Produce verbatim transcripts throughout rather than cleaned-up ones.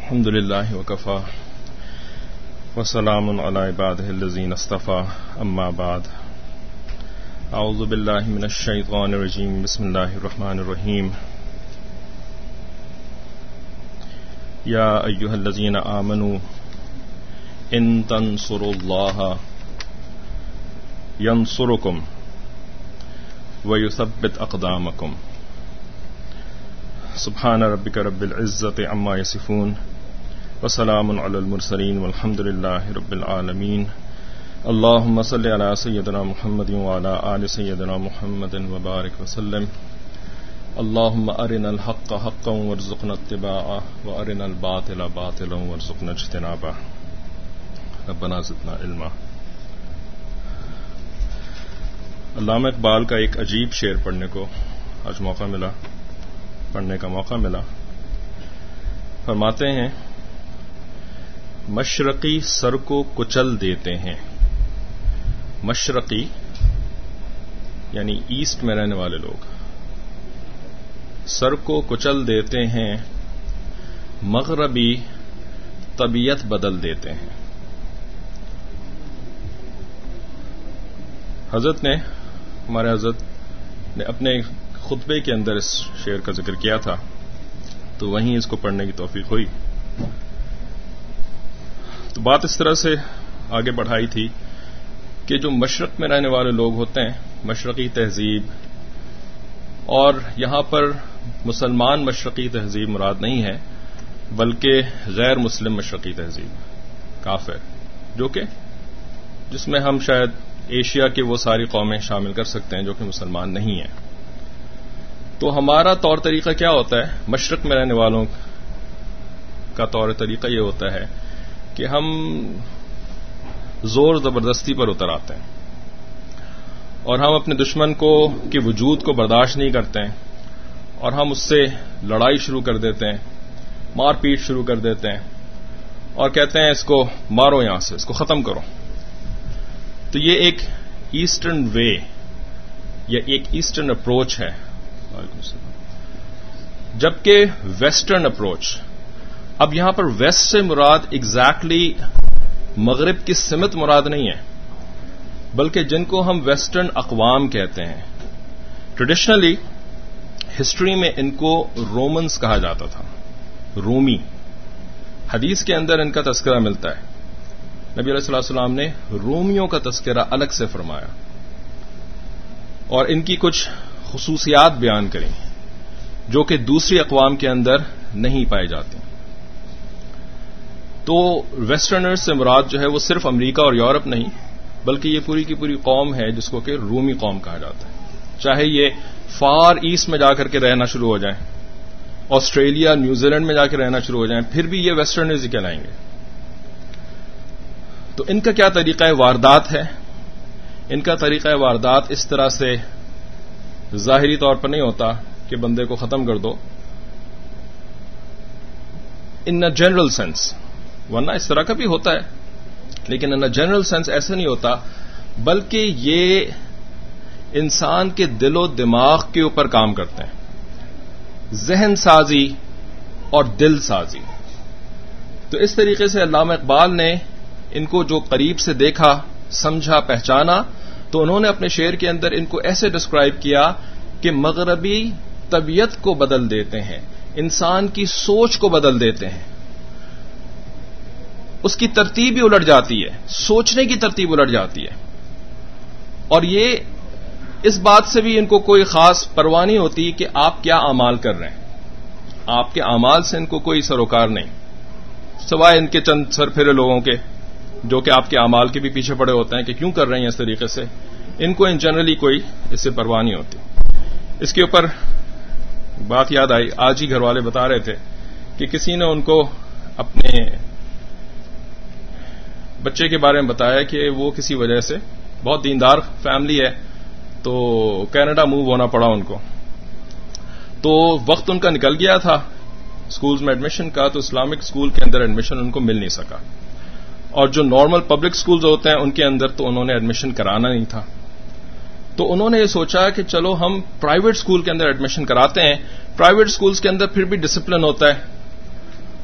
الحمد لله وكفى وسلام على عباده الذين اصطفى أما بعد أعوذ بالله من الشيطان الرجيم بسم الله الرحمن الرحيم يا أيها الذين آمنوا إن تنصروا الله ينصركم ويثبت أقدامكم سبحان ربك رب العزة عما يصفون وسلام على المرسلين والحمد لله رب العالمين اللهم صل على سيدنا محمد وعلى آل سيدنا محمد وبارك وسلم اللهم أرنا الحق حقا وارزقنا اتباعه وأرنا الباطل باطلا وارزقنا اجتنابه ربنا زدنا علما. علامہ اقبال کا ایک عجیب شعر پڑھنے کو آج موقع ملا پڑھنے کا موقع ملا. فرماتے ہیں مشرقی سر کو کچل دیتے ہیں. مشرقی یعنی ایسٹ میں رہنے والے لوگ سر کو کچل دیتے ہیں، مغربی طبیعت بدل دیتے ہیں. حضرت نے ہمارے حضرت نے اپنے خطبے کے اندر اس شعر کا ذکر کیا تھا تو وہیں اس کو پڑھنے کی توفیق ہوئی. تو بات اس طرح سے آگے بڑھائی تھی کہ جو مشرق میں رہنے والے لوگ ہوتے ہیں، مشرقی تہذیب، اور یہاں پر مسلمان مشرقی تہذیب مراد نہیں ہے بلکہ غیر مسلم مشرقی تہذیب، کافر، جو کہ جس میں ہم شاید ایشیا کی وہ ساری قومیں شامل کر سکتے ہیں جو کہ مسلمان نہیں ہیں. تو ہمارا طور طریقہ کیا ہوتا ہے؟ مشرق میں رہنے والوں کا طور طریقہ یہ ہوتا ہے کہ ہم زور زبردستی پر اتر آتے ہیں اور ہم اپنے دشمن کو کے وجود کو برداشت نہیں کرتے ہیں اور ہم اس سے لڑائی شروع کر دیتے ہیں، مار پیٹ شروع کر دیتے ہیں اور کہتے ہیں اس کو مارو، یہاں سے اس کو ختم کرو. تو یہ ایک ایسٹرن وے یا ایک ایسٹرن اپروچ ہے، جبکہ ویسٹرن اپروچ، اب یہاں پر ویسٹ سے مراد ایگزیکٹلی مغرب کی سمت مراد نہیں ہے بلکہ جن کو ہم ویسٹرن اقوام کہتے ہیں. ٹریڈیشنلی ہسٹری میں ان کو رومنز کہا جاتا تھا، رومی. حدیث کے اندر ان کا تذکرہ ملتا ہے، نبی علیہ الصلوۃ والسلام نے رومیوں کا تذکرہ الگ سے فرمایا اور ان کی کچھ خصوصیات بیان کریں جو کہ دوسری اقوام کے اندر نہیں پائی جاتی. تو ویسٹرنرز سے مراد جو ہے وہ صرف امریکہ اور یورپ نہیں بلکہ یہ پوری کی پوری قوم ہے جس کو کہ رومی قوم کہا جاتا ہے. چاہے یہ فار ایسٹ میں جا کر کے رہنا شروع ہو جائیں، آسٹریلیا، نیوزی لینڈ میں جا کے رہنا شروع ہو جائیں، پھر بھی یہ ویسٹرنرز ہی کہلائیں گے. تو ان کا کیا طریقہ واردات ہے؟ ان کا طریقہ واردات اس طرح سے ظاہری طور پر نہیں ہوتا کہ بندے کو ختم کر دو، ان اے جنرل سینس، ورنہ اس طرح کا بھی ہوتا ہے لیکن ان اے جنرل سینس ایسا نہیں ہوتا بلکہ یہ انسان کے دل و دماغ کے اوپر کام کرتے ہیں، ذہن سازی اور دل سازی. تو اس طریقے سے علامہ اقبال نے ان کو جو قریب سے دیکھا، سمجھا، پہچانا تو انہوں نے اپنے شعر کے اندر ان کو ایسے ڈسکرائب کیا کہ مغربی طبیعت کو بدل دیتے ہیں، انسان کی سوچ کو بدل دیتے ہیں، اس کی ترتیب ہی الٹ جاتی ہے، سوچنے کی ترتیب الٹ جاتی ہے. اور یہ اس بات سے بھی ان کو کوئی خاص پرواہ نہیں ہوتی کہ آپ کیا اعمال کر رہے ہیں، آپ کے اعمال سے ان کو کوئی سروکار نہیں سوائے ان کے چند سر پھرے لوگوں کے جو کہ آپ کے اعمال کے بھی پیچھے پڑے ہوتے ہیں کہ کیوں کر رہے ہیں اس طریقے سے. ان کو ان جنرلی کوئی اس سے پرواہ نہیں ہوتی. اس کے اوپر بات یاد آئی، آج ہی گھر والے بتا رہے تھے کہ کسی نے ان کو اپنے بچے کے بارے میں بتایا کہ وہ کسی وجہ سے، بہت دیندار فیملی ہے تو کینیڈا موو ہونا پڑا ان کو. تو وقت ان کا نکل گیا تھا اسکولز میں ایڈمیشن کا، تو اسلامک اسکول کے اندر ایڈمیشن ان کو مل نہیں سکا اور جو نارمل پبلک اسکولز ہوتے ہیں ان کے اندر تو انہوں نے ایڈمیشن کرانا نہیں تھا. تو انہوں نے یہ سوچا کہ چلو ہم پرائیویٹ اسکول کے اندر ایڈمیشن کراتے ہیں. پرائیویٹ اسکولز کے اندر پھر بھی ڈسپلن ہوتا ہے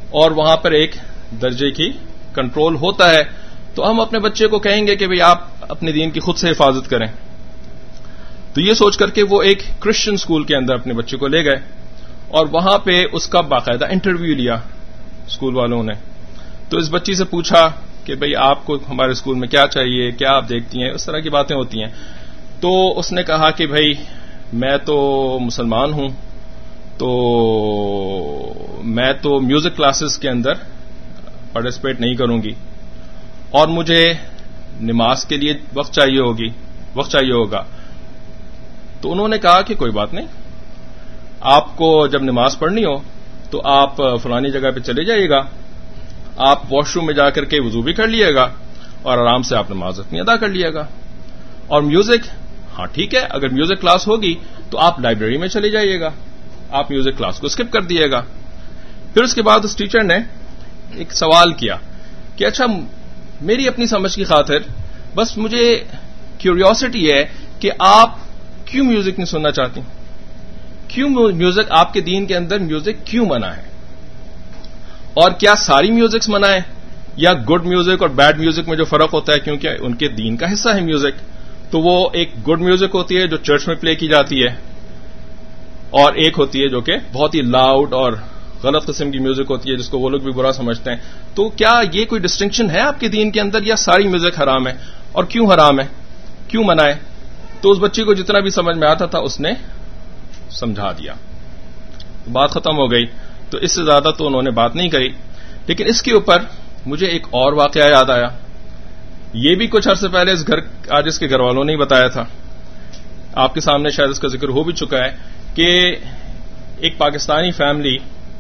اور وہاں پر ایک درجے کی کنٹرول ہوتا ہے, تو ہم اپنے بچے کو کہیں گے کہ بھئی آپ اپنے دین کی خود سے حفاظت کریں. تو یہ سوچ کر کے وہ ایک کرسچن سکول کے اندر اپنے بچے کو لے گئے اور وہاں پہ اس کا باقاعدہ انٹرویو لیا سکول والوں نے. تو اس بچی سے پوچھا کہ بھئی آپ کو ہمارے اسکول میں کیا چاہیے, کیا آپ دیکھتی ہیں, اس طرح کی باتیں ہوتی ہیں. تو اس نے کہا کہ بھئی میں تو مسلمان ہوں, تو میں تو میوزک کلاسز کے اندر پارٹیسپیٹ نہیں کروں گی, اور مجھے نماز کے لیے وقت چاہیے ہوگی وقت چاہیے ہوگا. تو انہوں نے کہا کہ کوئی بات نہیں, آپ کو جب نماز پڑھنی ہو تو آپ فلانی جگہ پہ چلے جائیے گا, آپ واش روم میں جا کر کے وضو بھی کر لیے گا اور آرام سے آپ نماز اپنی ادا کر لیے گا. اور میوزک, ہاں ٹھیک ہے, اگر میوزک کلاس ہوگی تو آپ لائبریری میں چلے جائیے گا, آپ میوزک کلاس کو اسکپ کر دیے گا. پھر اس کے بعد اس ٹیچر نے ایک سوال کیا کہ اچھا میری اپنی سمجھ کی خاطر بس مجھے کیوریوسٹی ہے کہ آپ کیوں میوزک نہیں سننا چاہتی, کیوں میوزک, آپ کے دین کے اندر میوزک کیوں منع ہے, اور کیا ساری میوزکس منع ہے, یا گڈ میوزک اور بیڈ میوزک میں جو فرق ہوتا ہے, کیونکہ ان کے دین کا حصہ ہے میوزک, تو وہ ایک گڈ میوزک ہوتی ہے جو چرچ میں پلے کی جاتی ہے, اور ایک ہوتی ہے جو کہ بہت ہی لاؤڈ اور غلط قسم کی میوزک ہوتی ہے جس کو وہ لوگ بھی برا سمجھتے ہیں. تو کیا یہ کوئی ڈسٹنکشن ہے آپ کے دین کے اندر, یا ساری میوزک حرام ہے, اور کیوں حرام ہے, کیوں منع ہے؟ تو اس بچی کو جتنا بھی سمجھ میں آتا تھا اس نے سمجھا دیا, بات ختم ہو گئی. تو اس سے زیادہ تو انہوں نے بات نہیں کری. لیکن اس کے اوپر مجھے ایک اور واقعہ یاد آیا, یہ بھی کچھ عرصے پہلے اس گھر آج اس کے گھر والوں نے ہی بتایا تھا, آپ کے سامنے شاید اس کا ذکر ہو بھی چکا ہے, کہ ایک پاکستانی فیملی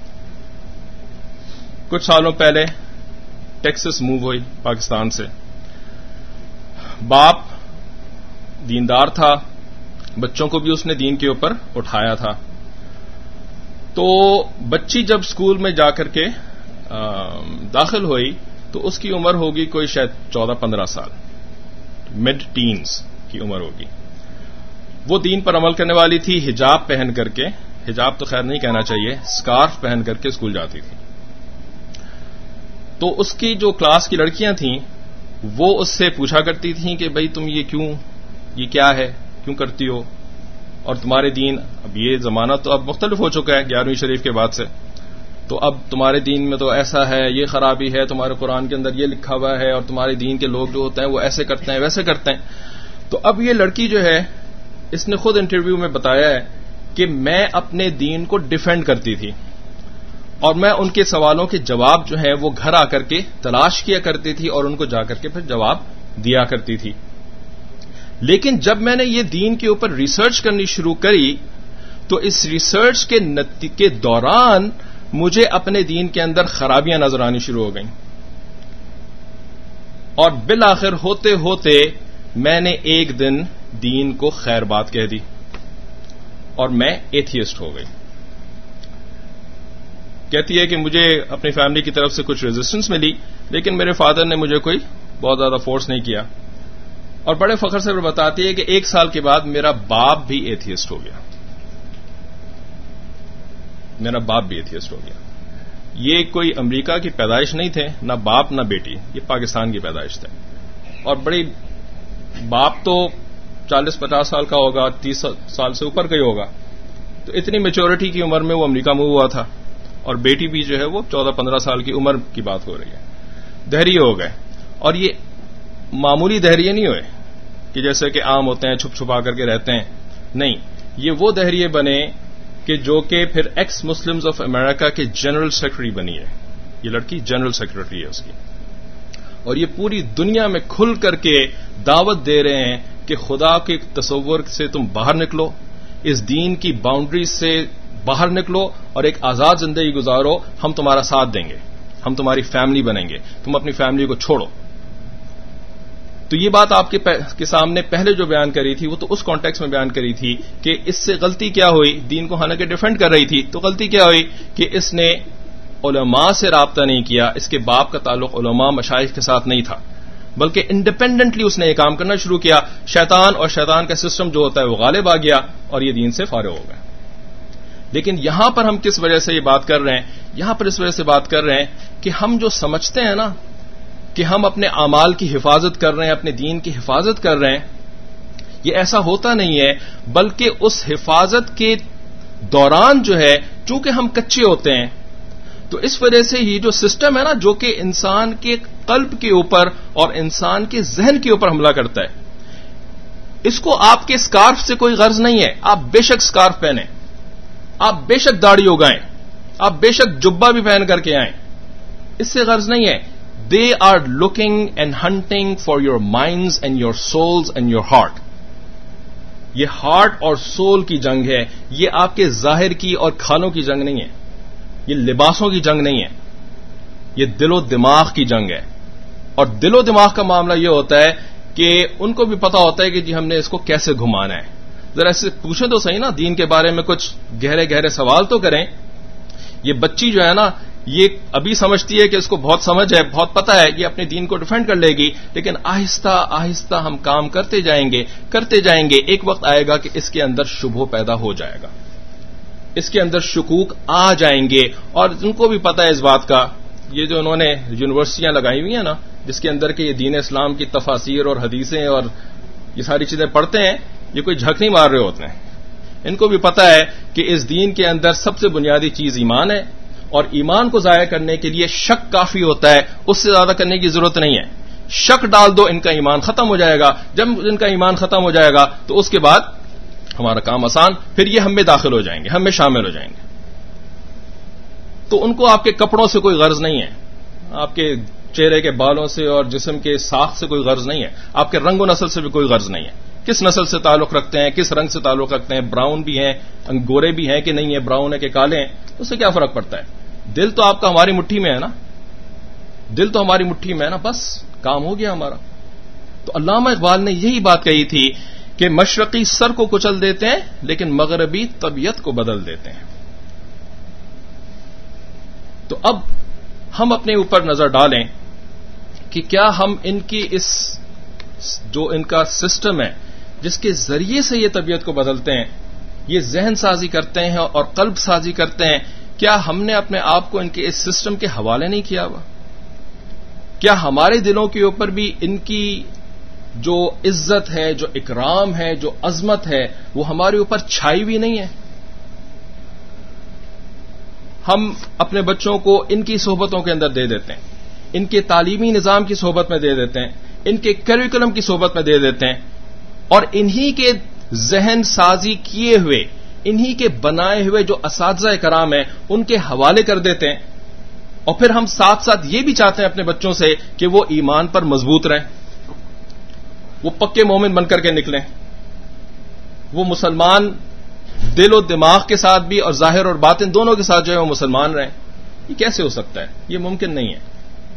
کچھ سالوں پہلے ٹیکسس موو ہوئی پاکستان سے. باپ دیندار تھا, بچوں کو بھی اس نے دین کے اوپر اٹھایا تھا. تو بچی جب اسکول میں جا کر کے داخل ہوئی تو اس کی عمر ہوگی کوئی شاید چودہ پندرہ سال, مڈ ٹینز کی عمر ہوگی. وہ دین پر عمل کرنے والی تھی, حجاب پہن کر کے, حجاب تو خیر نہیں کہنا چاہیے, اسکارف پہن کر کے اسکول جاتی تھی. تو اس کی جو کلاس کی لڑکیاں تھیں وہ اس سے پوچھا کرتی تھیں کہ بھئی تم یہ کیوں, یہ کیا ہے, کیوں کرتی ہو, اور تمہارے دین, اب یہ زمانہ تو اب مختلف ہو چکا ہے گیارہویں شریف کے بعد سے, تو اب تمہارے دین میں تو ایسا ہے, یہ خرابی ہے, تمہارے قرآن کے اندر یہ لکھا ہوا ہے, اور تمہارے دین کے لوگ جو ہوتے ہیں وہ ایسے کرتے ہیں ویسے کرتے ہیں. تو اب یہ لڑکی جو ہے اس نے خود انٹرویو میں بتایا ہے کہ میں اپنے دین کو ڈیفینڈ کرتی تھی, اور میں ان کے سوالوں کے جواب جو ہیں وہ گھر آ کر کے تلاش کیا کرتی تھی اور ان کو جا کر کے پھر جواب دیا کرتی تھی. لیکن جب میں نے یہ دین کے اوپر ریسرچ کرنی شروع کری تو اس ریسرچ کے کے دوران مجھے اپنے دین کے اندر خرابیاں نظر آنی شروع ہو گئیں, اور بالآخر ہوتے ہوتے میں نے ایک دن دین کو خیر بات کہہ دی اور میں ایتھیسٹ ہو گئی. کہتی ہے کہ مجھے اپنی فیملی کی طرف سے کچھ ریزسٹنس ملی, لیکن میرے فادر نے مجھے کوئی بہت زیادہ فورس نہیں کیا, اور بڑے فخر سے بتاتی ہے کہ ایک سال کے بعد میرا باپ بھی ایتھیسٹ ہو گیا, میرا باپ بھی ایتھیسٹ ہو گیا. یہ کوئی امریکہ کی پیدائش نہیں تھے, نہ باپ نہ بیٹی, یہ پاکستان کی پیدائش تھے. اور بڑی, باپ تو چالیس پچاس سال کا ہوگا, تیس سال سے اوپر کا ہی ہوگا, تو اتنی میچورٹی کی عمر میں وہ امریکہ موو ہوا تھا, اور بیٹی بھی جو ہے وہ چودہ پندرہ سال کی عمر کی بات ہو رہی ہے. دہریے ہو گئے, اور یہ معمولی دہریے نہیں ہوئے کہ جیسے کہ عام ہوتے ہیں چھپ چھپا کر کے رہتے ہیں, نہیں, یہ وہ دہریے بنے کہ جو کہ پھر ایکس مسلمز آف امریکہ کے جنرل سیکرٹری بنی ہے. یہ لڑکی جنرل سیکرٹری ہے اس کی, اور یہ پوری دنیا میں کھل کر کے دعوت دے رہے ہیں کہ خدا کے تصور سے تم باہر نکلو, اس دین کی باؤنڈری سے باہر نکلو اور ایک آزاد زندگی گزارو, ہم تمہارا ساتھ دیں گے, ہم تمہاری فیملی بنیں گے, تم اپنی فیملی کو چھوڑو. تو یہ بات آپ کے, کے سامنے پہلے جو بیان کری تھی وہ تو اس کانٹیکس میں بیان کری تھی کہ اس سے غلطی کیا ہوئی, دین کو حالانکہ ڈیفینڈ کر رہی تھی, تو غلطی کیا ہوئی کہ اس نے علماء سے رابطہ نہیں کیا, اس کے باپ کا تعلق علماء مشائخ کے ساتھ نہیں تھا, بلکہ انڈیپینڈنٹلی اس نے یہ کام کرنا شروع کیا. شیطان اور شیطان کا سسٹم جو ہوتا ہے وہ غالب آ گیا اور یہ دین سے فارغ ہو گئے. لیکن یہاں پر ہم کس وجہ سے یہ بات کر رہے ہیں, یہاں پر اس وجہ سے بات کر رہے ہیں کہ ہم جو سمجھتے ہیں نا کہ ہم اپنے اعمال کی حفاظت کر رہے ہیں، اپنے دین کی حفاظت کر رہے ہیں، یہ ایسا ہوتا نہیں ہے، بلکہ اس حفاظت کے دوران جو ہے چونکہ ہم کچے ہوتے ہیں تو اس وجہ سے یہ جو سسٹم ہے نا جو کہ انسان کے قلب کے اوپر اور انسان کے ذہن کے اوپر حملہ کرتا ہے، اس کو آپ کے سکارف سے کوئی غرض نہیں ہے. آپ بے شک سکارف پہنیں، آپ بے شک داڑھی اگائیں، آپ بے شک جبہ بھی پہن کر کے آئیں، اس سے غرض نہیں ہے. They are looking and hunting for your minds and your souls and your heart. یہ ہارٹ اور سول کی جنگ ہے، یہ آپ کے ظاہر کی اور کھالوں کی جنگ نہیں ہے، یہ لباسوں کی جنگ نہیں ہے، یہ دل و دماغ کی جنگ ہے. اور دل و دماغ کا معاملہ یہ ہوتا ہے کہ ان کو بھی پتا ہوتا ہے کہ جی ہم نے اس کو کیسے گھمانا ہے. ذرا ایسے پوچھیں تو صحیح نا، دین کے بارے میں کچھ گہرے گہرے سوال تو کریں. یہ بچی جو ہے نا یہ ابھی سمجھتی ہے کہ اس کو بہت سمجھ ہے، بہت پتا ہے، یہ اپنے دین کو ڈیفینڈ کر لے گی، لیکن آہستہ آہستہ ہم کام کرتے جائیں گے کرتے جائیں گے ایک وقت آئے گا کہ اس کے اندر شبہ پیدا ہو جائے گا، اس کے اندر شکوک آ جائیں گے. اور ان کو بھی پتا ہے اس بات کا. یہ جو انہوں نے یونیورسٹیاں لگائی ہوئی ہیں نا جس کے اندر کے یہ دین اسلام کی تفاسیر اور حدیثیں اور یہ ساری چیزیں پڑھتے ہیں، یہ کوئی جھک نہیں مار رہے ہوتے ہیں. ان کو بھی پتا ہے کہ اس دین کے اندر سب سے بنیادی چیز ایمان ہے، اور ایمان کو ضائع کرنے کے لیے شک کافی ہوتا ہے، اس سے زیادہ کرنے کی ضرورت نہیں ہے. شک ڈال دو ان کا ایمان ختم ہو جائے گا. جب ان کا ایمان ختم ہو جائے گا تو اس کے بعد ہمارا کام آسان، پھر یہ ہم میں داخل ہو جائیں گے، ہم میں شامل ہو جائیں گے. تو ان کو آپ کے کپڑوں سے کوئی غرض نہیں ہے، آپ کے چہرے کے بالوں سے اور جسم کے ساخت سے کوئی غرض نہیں ہے، آپ کے رنگ و نسل سے بھی کوئی غرض نہیں ہے. کس نسل سے تعلق رکھتے ہیں، کس رنگ سے تعلق رکھتے ہیں، براؤن بھی ہیں، گورے بھی ہیں کہ نہیں ہے، براؤن ہے کہ کالے ہیں، اس سے کیا فرق پڑتا ہے. دل تو آپ کا ہماری مٹھی میں ہے نا، دل تو ہماری مٹھی میں ہے نا، بس کام ہو گیا ہمارا. تو علامہ اقبال نے یہی بات کہی تھی کہ مشرقی سر کو کچل دیتے ہیں لیکن مغربی طبیعت کو بدل دیتے ہیں. تو اب ہم اپنے اوپر نظر ڈالیں کہ کیا ہم ان کی اس جو ان کا سسٹم ہے جس کے ذریعے سے یہ طبیعت کو بدلتے ہیں، یہ ذہن سازی کرتے ہیں اور قلب سازی کرتے ہیں، کیا ہم نے اپنے آپ کو ان کے اس سسٹم کے حوالے نہیں کیا ہوا؟ کیا ہمارے دلوں کے اوپر بھی ان کی جو عزت ہے، جو اکرام ہے، جو عظمت ہے، وہ ہمارے اوپر چھائی ہوئی نہیں ہے؟ ہم اپنے بچوں کو ان کی صحبتوں کے اندر دے دیتے ہیں، ان کے تعلیمی نظام کی صحبت میں دے دیتے ہیں، ان کے کریکولم کی صحبت میں دے دیتے ہیں، اور انہی کے ذہن سازی کیے ہوئے، انہی کے بنائے ہوئے جو اساتذہ کرام ہیں ان کے حوالے کر دیتے ہیں. اور پھر ہم ساتھ ساتھ یہ بھی چاہتے ہیں اپنے بچوں سے کہ وہ ایمان پر مضبوط رہیں، وہ پکے مومن بن کر کے نکلیں، وہ مسلمان دل و دماغ کے ساتھ بھی اور ظاہر اور باطن دونوں کے ساتھ جو ہے وہ مسلمان رہیں. یہ کیسے ہو سکتا ہے؟ یہ ممکن نہیں ہے.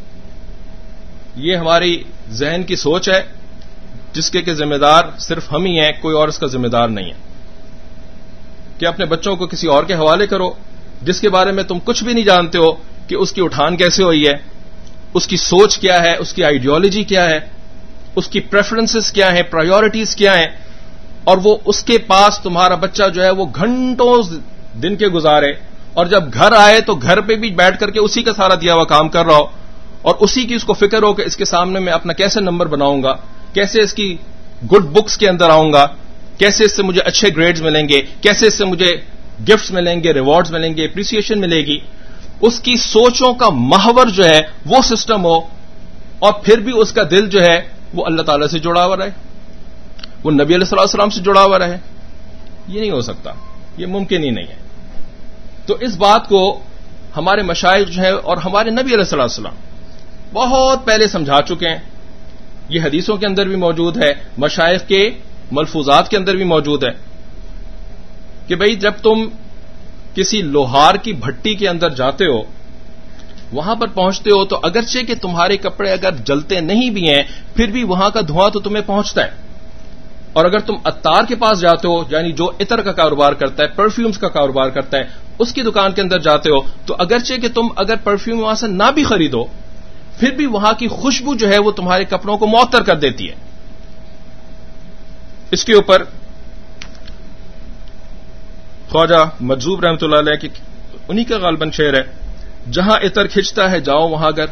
یہ ہماری ذہن کی سوچ ہے جس کے کہ ذمہ دار صرف ہم ہی ہیں، کوئی اور اس کا ذمہ دار نہیں ہے. کہ اپنے بچوں کو کسی اور کے حوالے کرو جس کے بارے میں تم کچھ بھی نہیں جانتے ہو کہ اس کی اٹھان کیسے ہوئی ہے، اس کی سوچ کیا ہے، اس کی آئیڈیالوجی کیا ہے، اس کی پریفرنسز کیا ہیں، پرائیورٹیز کیا ہیں، اور وہ اس کے پاس تمہارا بچہ جو ہے وہ گھنٹوں دن کے گزارے، اور جب گھر آئے تو گھر پہ بھی بیٹھ کر کے اسی کا سارا دیا ہوا کام کر رہا ہو، اور اسی کی اس کو فکر ہو کہ اس کے سامنے میں اپنا کیسے نمبر بناؤں گا، کیسے اس کی گڈ بکس کے اندر آؤں گا، کیسے اس سے مجھے اچھے گریڈز ملیں گے، کیسے اس سے مجھے گفٹس ملیں گے، ریوارڈز ملیں گے، اپریسیشن ملے گی. اس کی سوچوں کا محور جو ہے وہ سسٹم ہو، اور پھر بھی اس کا دل جو ہے وہ اللہ تعالی سے جڑا ہوا رہے، وہ نبی علیہ الصلوۃ والسلام سے جڑا ہوا رہے. یہ نہیں ہو سکتا، یہ ممکن ہی نہیں ہے. تو اس بات کو ہمارے مشائخ جو ہیں اور ہمارے نبی علیہ الصلوۃ والسلام بہت پہلے سمجھا چکے ہیں. یہ حدیثوں کے اندر بھی موجود ہے، مشائخ کے ملفوظات کے اندر بھی موجود ہے کہ بھئی جب تم کسی لوہار کی بھٹی کے اندر جاتے ہو، وہاں پر پہنچتے ہو تو اگرچہ کہ تمہارے کپڑے اگر جلتے نہیں بھی ہیں پھر بھی وہاں کا دھواں تو تمہیں پہنچتا ہے. اور اگر تم عطار کے پاس جاتے ہو، یعنی جو عطر کا کاروبار کرتا ہے، پرفیومز کا کاروبار کرتا ہے، اس کی دکان کے اندر جاتے ہو تو اگرچہ کہ تم اگر پرفیوم وہاں سے نہ بھی خریدو پھر بھی وہاں کی خوشبو جو ہے وہ تمہارے کپڑوں کو معطر کر دیتی ہے. اس کے اوپر خواجہ مجذوب رحمۃ اللہ علیہ کی انہی کا غالباً شعر ہے جہاں عطر کھنچتا ہے جاؤ وہاں گر،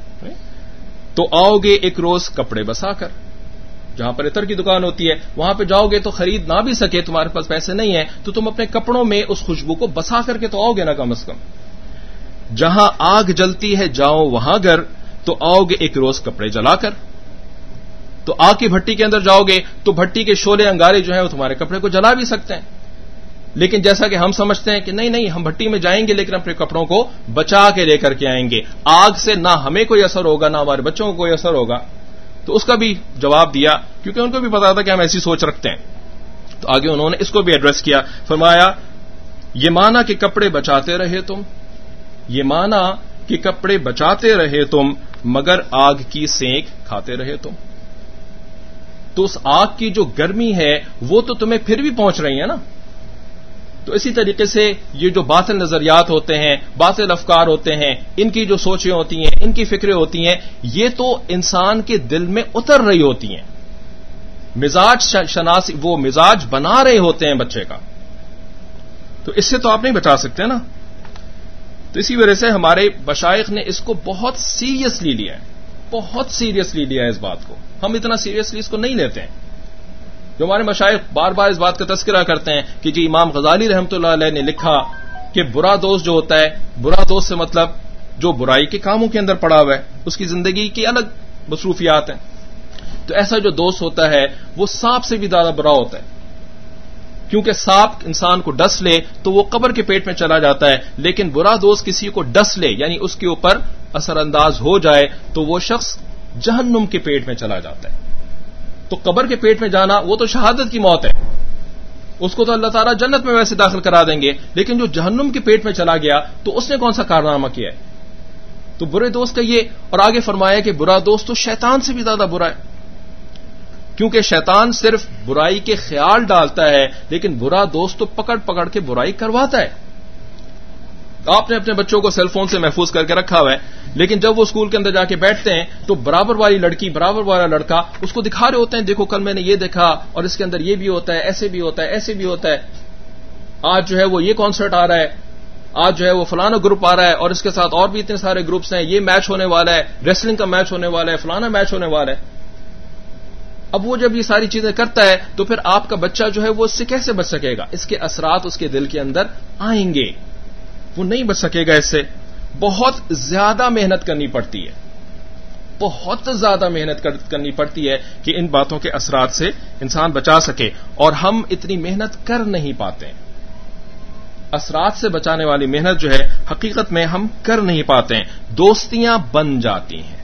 تو آؤ گے ایک روز کپڑے بسا کر. جہاں پر عطر کی دکان ہوتی ہے وہاں پہ جاؤ گے تو خرید نہ بھی سکے، تمہارے پاس پیسے نہیں ہیں، تو تم اپنے کپڑوں میں اس خوشبو کو بسا کر کے تو آؤ گے نا کم از کم. جہاں آگ جلتی ہے جاؤ وہاں گر، تو آؤ گے ایک روز کپڑے جلا کر. تو آگ کی بھٹی کے اندر جاؤ گے تو بھٹی کے شعلے انگارے جو ہیں وہ تمہارے کپڑے کو جلا بھی سکتے ہیں. لیکن جیسا کہ ہم سمجھتے ہیں کہ نہیں نہیں ہم بھٹی میں جائیں گے لیکن اپنے کپڑوں کو بچا کے لے کر کے آئیں گے، آگ سے نہ ہمیں کوئی اثر ہوگا نہ ہمارے بچوں کو کوئی اثر ہوگا. تو اس کا بھی جواب دیا کیونکہ ان کو بھی پتا تھا کہ ہم ایسی سوچ رکھتے ہیں. تو آگے انہوں نے اس کو بھی ایڈریس کیا، فرمایا یہ مانا کہ کپڑے بچاتے رہے تم، یہ مانا کہ کپڑے بچاتے رہے تم مگر آگ کی سینک کھاتے رہے تم. تو اس آگ کی جو گرمی ہے وہ تو تمہیں پھر بھی پہنچ رہی ہے نا. تو اسی طریقے سے یہ جو باطل نظریات ہوتے ہیں، باطل افکار ہوتے ہیں، ان کی جو سوچیں ہوتی ہیں، ان کی فکریں ہوتی ہیں، یہ تو انسان کے دل میں اتر رہی ہوتی ہیں. مزاج شناسی، وہ مزاج بنا رہے ہوتے ہیں بچے کا. تو اس سے تو آپ نہیں بچا سکتے نا. تو اسی وجہ سے ہمارے مشائخ نے اس کو بہت سیریسلی لیا ہے، بہت سیریسلی لیا ہے اس بات کو. ہم اتنا سیریسلی اس کو نہیں لیتے ہیں. جو ہمارے مشائخ بار بار اس بات کا تذکرہ کرتے ہیں کہ جی امام غزالی رحمۃ اللہ علیہ نے لکھا کہ برا دوست جو ہوتا ہے، برا دوست سے مطلب جو برائی کے کاموں کے اندر پڑا ہوا ہے، اس کی زندگی کی الگ مصروفیات ہیں. تو ایسا جو دوست ہوتا ہے وہ سانپ سے بھی زیادہ برا ہوتا ہے، کیونکہ سانپ انسان کو ڈس لے تو وہ قبر کے پیٹ میں چلا جاتا ہے، لیکن برا دوست کسی کو ڈس لے یعنی اس کے اوپر اثر انداز ہو جائے تو وہ شخص جہنم کے پیٹ میں چلا جاتا ہے. تو قبر کے پیٹ میں جانا وہ تو شہادت کی موت ہے، اس کو تو اللہ تعالیٰ جنت میں ویسے داخل کرا دیں گے، لیکن جو جہنم کے پیٹ میں چلا گیا تو اس نے کون سا کارنامہ کیا ہے. تو برے دوست کا یہ، اور آگے فرمایا کہ برا دوست تو شیطان سے بھی زیادہ برا ہے، کیونکہ شیطان صرف برائی کے خیال ڈالتا ہے لیکن برا دوست تو پکڑ پکڑ کے برائی کرواتا ہے. آپ نے اپنے بچوں کو سیل فون سے محفوظ کر کے رکھا ہوا ہے، لیکن جب وہ اسکول کے اندر جا کے بیٹھتے ہیں تو برابر والی لڑکی برابر والا لڑکا اس کو دکھا رہے ہوتے ہیں، دیکھو کل میں نے یہ دیکھا اور اس کے اندر یہ بھی ہوتا ہے، ایسے بھی ہوتا ہے، ایسے بھی ہوتا ہے، آج جو ہے وہ یہ کانسرٹ آ رہا ہے، آج جو ہے وہ فلانا گروپ آ رہا ہے اور اس کے ساتھ اور بھی اتنے سارے گروپس ہیں، یہ میچ ہونے والا ہے، ریسلنگ کا میچ ہونے والا ہے، فلانا میچ ہونے والا ہے. اب وہ جب یہ ساری چیزیں کرتا ہے تو پھر آپ کا بچہ جو ہے وہ اس سے کیسے بچ سکے گا؟ اس کے اثرات اس کے دل کے اندر آئیں گے، وہ نہیں بچ سکے گا. اس سے بہت زیادہ محنت کرنی پڑتی ہے، بہت زیادہ محنت کرنی پڑتی ہے کہ ان باتوں کے اثرات سے انسان بچا سکے، اور ہم اتنی محنت کر نہیں پاتے ہیں. اثرات سے بچانے والی محنت جو ہے حقیقت میں ہم کر نہیں پاتے ہیں. دوستیاں بن جاتی ہیں،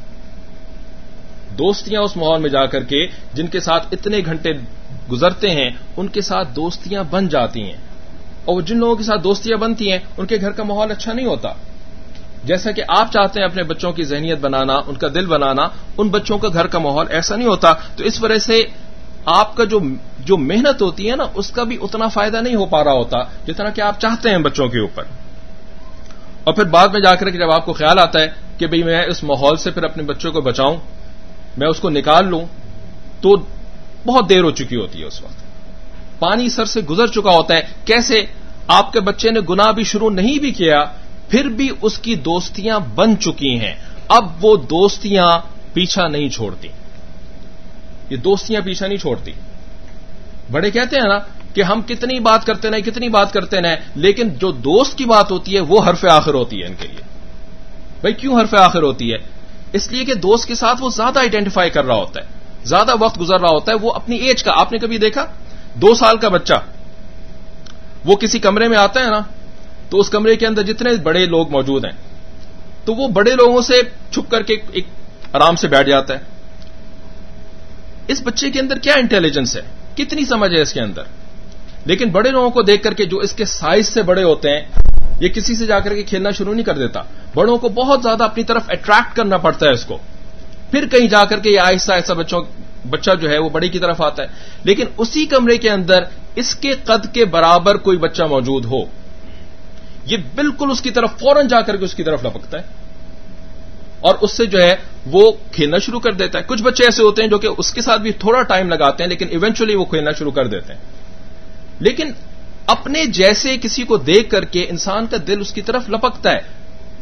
دوستیاں اس ماحول میں جا کر کے جن کے ساتھ اتنے گھنٹے گزرتے ہیں ان کے ساتھ دوستیاں بن جاتی ہیں، اور جن لوگوں کے ساتھ دوستیاں بنتی ہیں ان کے گھر کا ماحول اچھا نہیں ہوتا. جیسا کہ آپ چاہتے ہیں اپنے بچوں کی ذہنیت بنانا، ان کا دل بنانا، ان بچوں کا گھر کا ماحول ایسا نہیں ہوتا. تو اس وجہ سے آپ کا جو جو محنت ہوتی ہے نا اس کا بھی اتنا فائدہ نہیں ہو پا رہا ہوتا جتنا کہ آپ چاہتے ہیں بچوں کے اوپر. اور پھر بعد میں جا کر کے جب آپ کو خیال آتا ہے کہ بھئی میں اس ماحول سے پھر اپنے بچوں کو بچاؤں، میں اس کو نکال لوں، تو بہت دیر ہو چکی ہوتی ہے. اس وقت پانی سر سے گزر چکا ہوتا ہے. کیسے؟ آپ کے بچے نے گناہ بھی شروع نہیں بھی کیا، پھر بھی اس کی دوستیاں بن چکی ہیں. اب وہ دوستیاں پیچھا نہیں چھوڑتی، یہ دوستیاں پیچھا نہیں چھوڑتی. بڑے کہتے ہیں نا کہ ہم کتنی بات کرتے رہے کتنی بات کرتے رہے، لیکن جو دوست کی بات ہوتی ہے وہ حرف آخر ہوتی ہے ان کے لیے. بھائی کیوں حرف آخر ہوتی ہے؟ اس لیے کہ دوست کے ساتھ وہ زیادہ آئیڈینٹیفائی کر رہا ہوتا ہے، زیادہ وقت گزر رہا ہوتا ہے. وہ اپنی ایج کا، آپ نے کبھی دیکھا دو سال کا بچہ وہ کسی کمرے میں آتا ہے نا تو اس کمرے کے اندر جتنے بڑے لوگ موجود ہیں تو وہ بڑے لوگوں سے چھپ کر کے ایک آرام سے بیٹھ جاتا ہے. اس بچے کے اندر کیا انٹیلیجنس ہے، کتنی سمجھ ہے اس کے اندر. لیکن بڑے لوگوں کو دیکھ کر کے جو اس کے سائز سے بڑے ہوتے ہیں، یہ کسی سے جا کر کے کھیلنا شروع نہیں کر دیتا. بڑوں کو بہت زیادہ اپنی طرف اٹریکٹ کرنا پڑتا ہے اس کو، پھر کہیں جا کر کے یہ آہستہ آہستہ بچوں بچہ جو ہے وہ بڑے کی طرف آتا ہے. لیکن اسی کمرے کے اندر اس کے قد کے برابر کوئی بچہ موجود ہو، یہ بالکل اس کی طرف فوراً جا کر کے اس کی طرف لپکتا ہے اور اس سے جو ہے وہ کھیلنا شروع کر دیتا ہے. کچھ بچے ایسے ہوتے ہیں جو کہ اس کے ساتھ بھی تھوڑا ٹائم لگاتے ہیں لیکن ایونچولی وہ کھیلنا شروع کر دیتے ہیں. لیکن اپنے جیسے کسی کو دیکھ کر کے انسان کا دل اس کی طرف لپکتا ہے.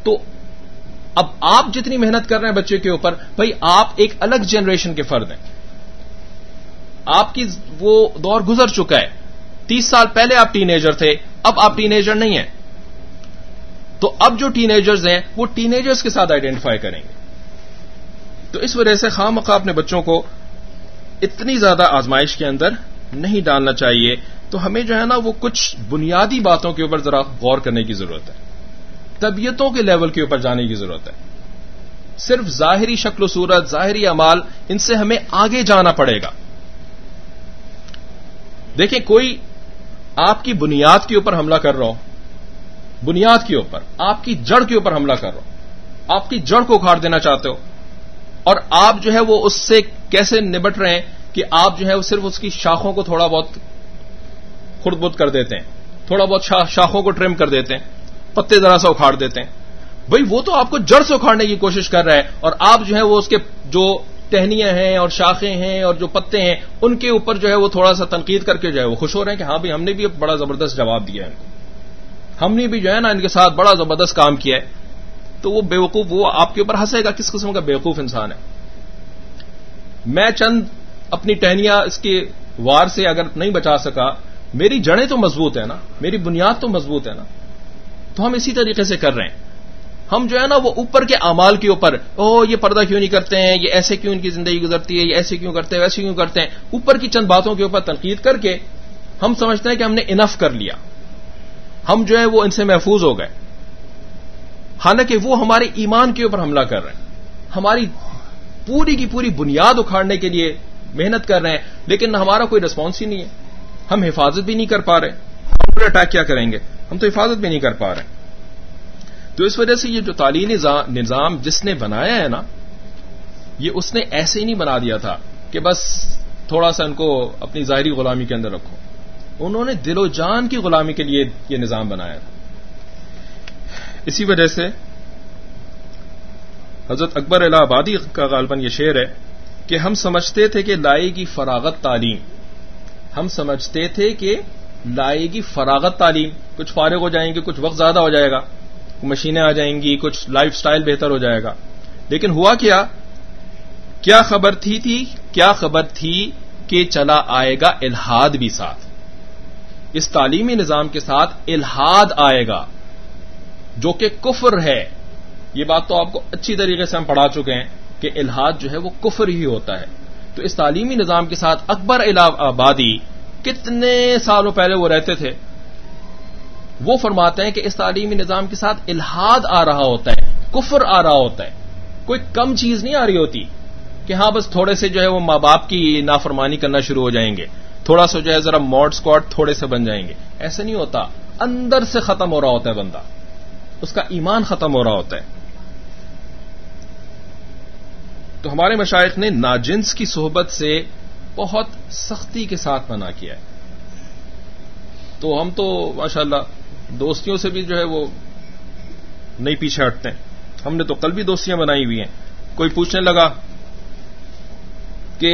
تو اب آپ جتنی محنت کر رہے ہیں بچے کے اوپر، بھائی آپ ایک الگ جنریشن کے فرد ہیں، آپ کی وہ دور گزر چکا ہے. تیس سال پہلے آپ ٹین ایجر تھے، اب آپ ٹین ایجر نہیں ہیں. تو اب جو ٹین ایجرز ہیں وہ ٹین ایجرز کے ساتھ آئیڈینٹیفائی کریں گے. تو اس وجہ سے خواہ مخواہ اپنے بچوں کو اتنی زیادہ آزمائش کے اندر نہیں ڈالنا چاہیے. تو ہمیں جو ہے نا وہ کچھ بنیادی باتوں کے اوپر ذرا غور کرنے کی ضرورت ہے، طبیعتوں کے لیول کے اوپر جانے کی ضرورت ہے. صرف ظاہری شکل و صورت، ظاہری اعمال، ان سے ہمیں آگے جانا پڑے گا. دیکھیں کوئی آپ کی بنیاد کے اوپر حملہ کر رہا ہو، بنیاد کے اوپر، آپ کی جڑ کے اوپر حملہ کر رہا ہو، آپ کی جڑ کو اکھاڑ دینا چاہتے ہو، اور آپ جو ہے وہ اس سے کیسے نبٹ رہے ہیں کہ آپ جو ہے وہ صرف اس کی شاخوں کو تھوڑا بہت خرد بد کر دیتے ہیں، تھوڑا بہت شاخوں کو ٹرم کر دیتے ہیں، پتے ذرا سا اکھاڑ دیتے ہیں. بھئی وہ تو آپ کو جڑ سے اکھاڑنے کی کوشش کر رہا ہے، اور آپ جو ہے وہ اس کے جو ٹہنیاں ہیں اور شاخیں ہیں اور جو پتے ہیں ان کے اوپر جو ہے وہ تھوڑا سا تنقید کر کے جو ہے وہ خوش ہو رہے ہیں کہ ہاں بھائی ہم نے بھی بڑا زبردست جواب دیا ہے ان کو، ہم نے بھی جو ہے نا ان کے ساتھ بڑا زبردست کام کیا ہے. تو وہ بیوقوف، وہ آپ کے اوپر ہنسے گا. کس قسم کا بیوقوف انسان ہے؟ میں چند اپنی ٹہنیاں اس کے وار سے اگر نہیں بچا سکا، میری جڑیں تو مضبوط ہیں نا، میری بنیاد تو مضبوط ہے نا. تو ہم اسی طریقے سے کر رہے ہیں. ہم جو ہے نا وہ اوپر کے اعمال کے اوپر، او یہ پردہ کیوں نہیں کرتے ہیں، یہ ایسے کیوں ان کی زندگی گزرتی ہے، یہ ایسے کیوں کرتے ہیں، ویسے کیوں کرتے ہیں، اوپر کی چند باتوں کے اوپر تنقید کر کے ہم سمجھتے ہیں کہ ہم نے انف کر لیا، ہم جو ہے وہ ان سے محفوظ ہو گئے. حالانکہ وہ ہمارے ایمان کے اوپر حملہ کر رہے ہیں، ہماری پوری کی پوری بنیاد اکھاڑنے کے لیے محنت کر رہے ہیں، لیکن ہمارا کوئی ریسپانس ہی نہیں ہے. ہم حفاظت بھی نہیں کر پا رہے. ہم اٹیک کیا کریں گے؟ ہم تو حفاظت بھی نہیں کر پا رہے. تو اس وجہ سے یہ جو تعلیمی نظام جس نے بنایا ہے نا، یہ اس نے ایسے ہی نہیں بنا دیا تھا کہ بس تھوڑا سا ان کو اپنی ظاہری غلامی کے اندر رکھو. انہوں نے دل و جان کی غلامی کے لیے یہ نظام بنایا تھا. اسی وجہ سے حضرت اکبر الہ آبادی کا غالباً یہ شعر ہے کہ ہم سمجھتے تھے کہ لائے گی فراغت تعلیم، ہم سمجھتے تھے کہ لائے گی فراغت تعلیم، کچھ فارغ ہو جائیں گے، کچھ وقت زیادہ ہو جائے گا، مشینیں آ جائیں گی، کچھ لائف سٹائل بہتر ہو جائے گا. لیکن ہوا کیا؟ کیا خبر تھی تھی کیا خبر تھی کہ چلا آئے گا الحاد بھی ساتھ. اس تعلیمی نظام کے ساتھ الحاد آئے گا جو کہ کفر ہے. یہ بات تو آپ کو اچھی طریقے سے ہم پڑھا چکے ہیں کہ الحاد جو ہے وہ کفر ہی ہوتا ہے. تو اس تعلیمی نظام کے ساتھ اکبر الہ آبادی کتنے سالوں پہلے وہ رہتے تھے، وہ فرماتے ہیں کہ اس تعلیمی نظام کے ساتھ الحاد آ رہا ہوتا ہے، کفر آ رہا ہوتا ہے. کوئی کم چیز نہیں آ رہی ہوتی کہ ہاں بس تھوڑے سے جو ہے وہ ماں باپ کی نافرمانی کرنا شروع ہو جائیں گے، تھوڑا سا جو ہے ذرا موڈ اسکواڈ تھوڑے سے بن جائیں گے. ایسا نہیں ہوتا. اندر سے ختم ہو رہا ہوتا ہے بندہ، اس کا ایمان ختم ہو رہا ہوتا ہے. تو ہمارے مشائخ نے ناجنس کی صحبت سے بہت سختی کے ساتھ منع کیا ہے. تو ہم تو ماشاءاللہ دوستیوں سے بھی جو ہے وہ نہیں پیچھے ہٹتے ہیں. ہم نے تو کل بھی دوستیاں بنائی ہوئی ہیں. کوئی پوچھنے لگا کہ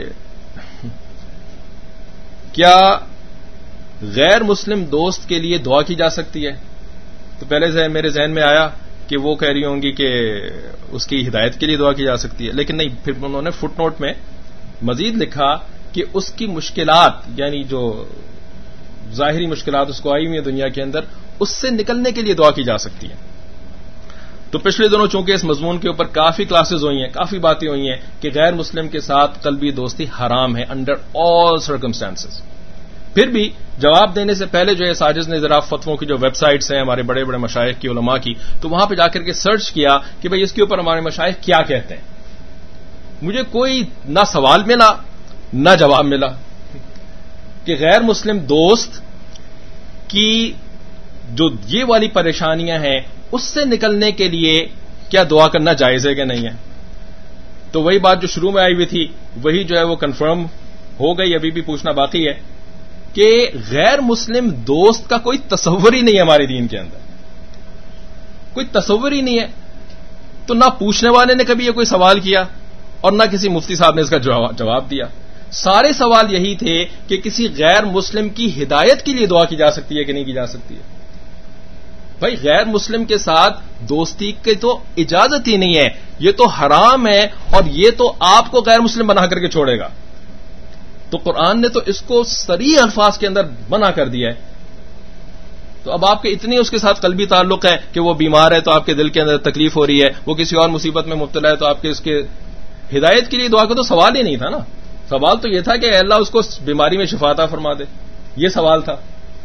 کیا غیر مسلم دوست کے لیے دعا کی جا سکتی ہے؟ تو پہلے میرے ذہن میں آیا کہ وہ کہہ رہی ہوں گی کہ اس کی ہدایت کے لیے دعا کی جا سکتی ہے، لیکن نہیں. پھر انہوں نے فٹ نوٹ میں مزید لکھا کہ اس کی مشکلات، یعنی جو ظاہری مشکلات اس کو آئی ہوئی ہیں دنیا کے اندر، اس سے نکلنے کے لیے دعا کی جا سکتی ہے. تو پچھلے دنوں چونکہ اس مضمون کے اوپر کافی کلاسز ہوئی ہیں، کافی باتیں ہوئی ہیں کہ غیر مسلم کے ساتھ قلبی دوستی حرام ہے انڈر آل سرکمسٹانسز. پھر بھی جواب دینے سے پہلے جو ہے ساجد نے ذرا فتووں کی جو ویب سائٹس ہیں ہمارے بڑے بڑے مشائخ کی، علماء کی، تو وہاں پہ جا کر کے سرچ کیا کہ بھئی اس کے اوپر ہمارے مشائخ کیا کہتے ہیں. مجھے کوئی نہ سوال ملا نہ جواب ملا کہ غیر مسلم دوست کی جو یہ والی پریشانیاں ہیں اس سے نکلنے کے لیے کیا دعا کرنا جائز ہے کہ نہیں ہے. تو وہی بات جو شروع میں آئی ہوئی تھی وہی جو ہے وہ کنفرم ہو گئی. ابھی بھی پوچھنا باقی ہے کہ غیر مسلم دوست کا کوئی تصور ہی نہیں ہے ہمارے دین کے اندر، کوئی تصور ہی نہیں ہے. تو نہ پوچھنے والے نے کبھی یہ کوئی سوال کیا اور نہ کسی مفتی صاحب نے اس کا جواب دیا. سارے سوال یہی تھے کہ کسی غیر مسلم کی ہدایت کے لیے دعا کی جا سکتی ہے کہ نہیں کی جا سکتی ہے. بھائی غیر مسلم کے ساتھ دوستی کی تو اجازت ہی نہیں ہے, یہ تو حرام ہے, اور یہ تو آپ کو غیر مسلم بنا کر کے چھوڑے گا. تو قرآن نے تو اس کو صریح الفاظ کے اندر منع کر دیا ہے. تو اب آپ کے اتنی اس کے ساتھ قلبی تعلق ہے کہ وہ بیمار ہے تو آپ کے دل کے اندر تکلیف ہو رہی ہے, وہ کسی اور مصیبت میں مبتلا ہے تو آپ کے اس کے ہدایت کے لیے دعا کا تو سوال ہی نہیں تھا نا. سوال تو یہ تھا کہ اللہ اس کو بیماری میں شفا عطا فرما دے, یہ سوال تھا.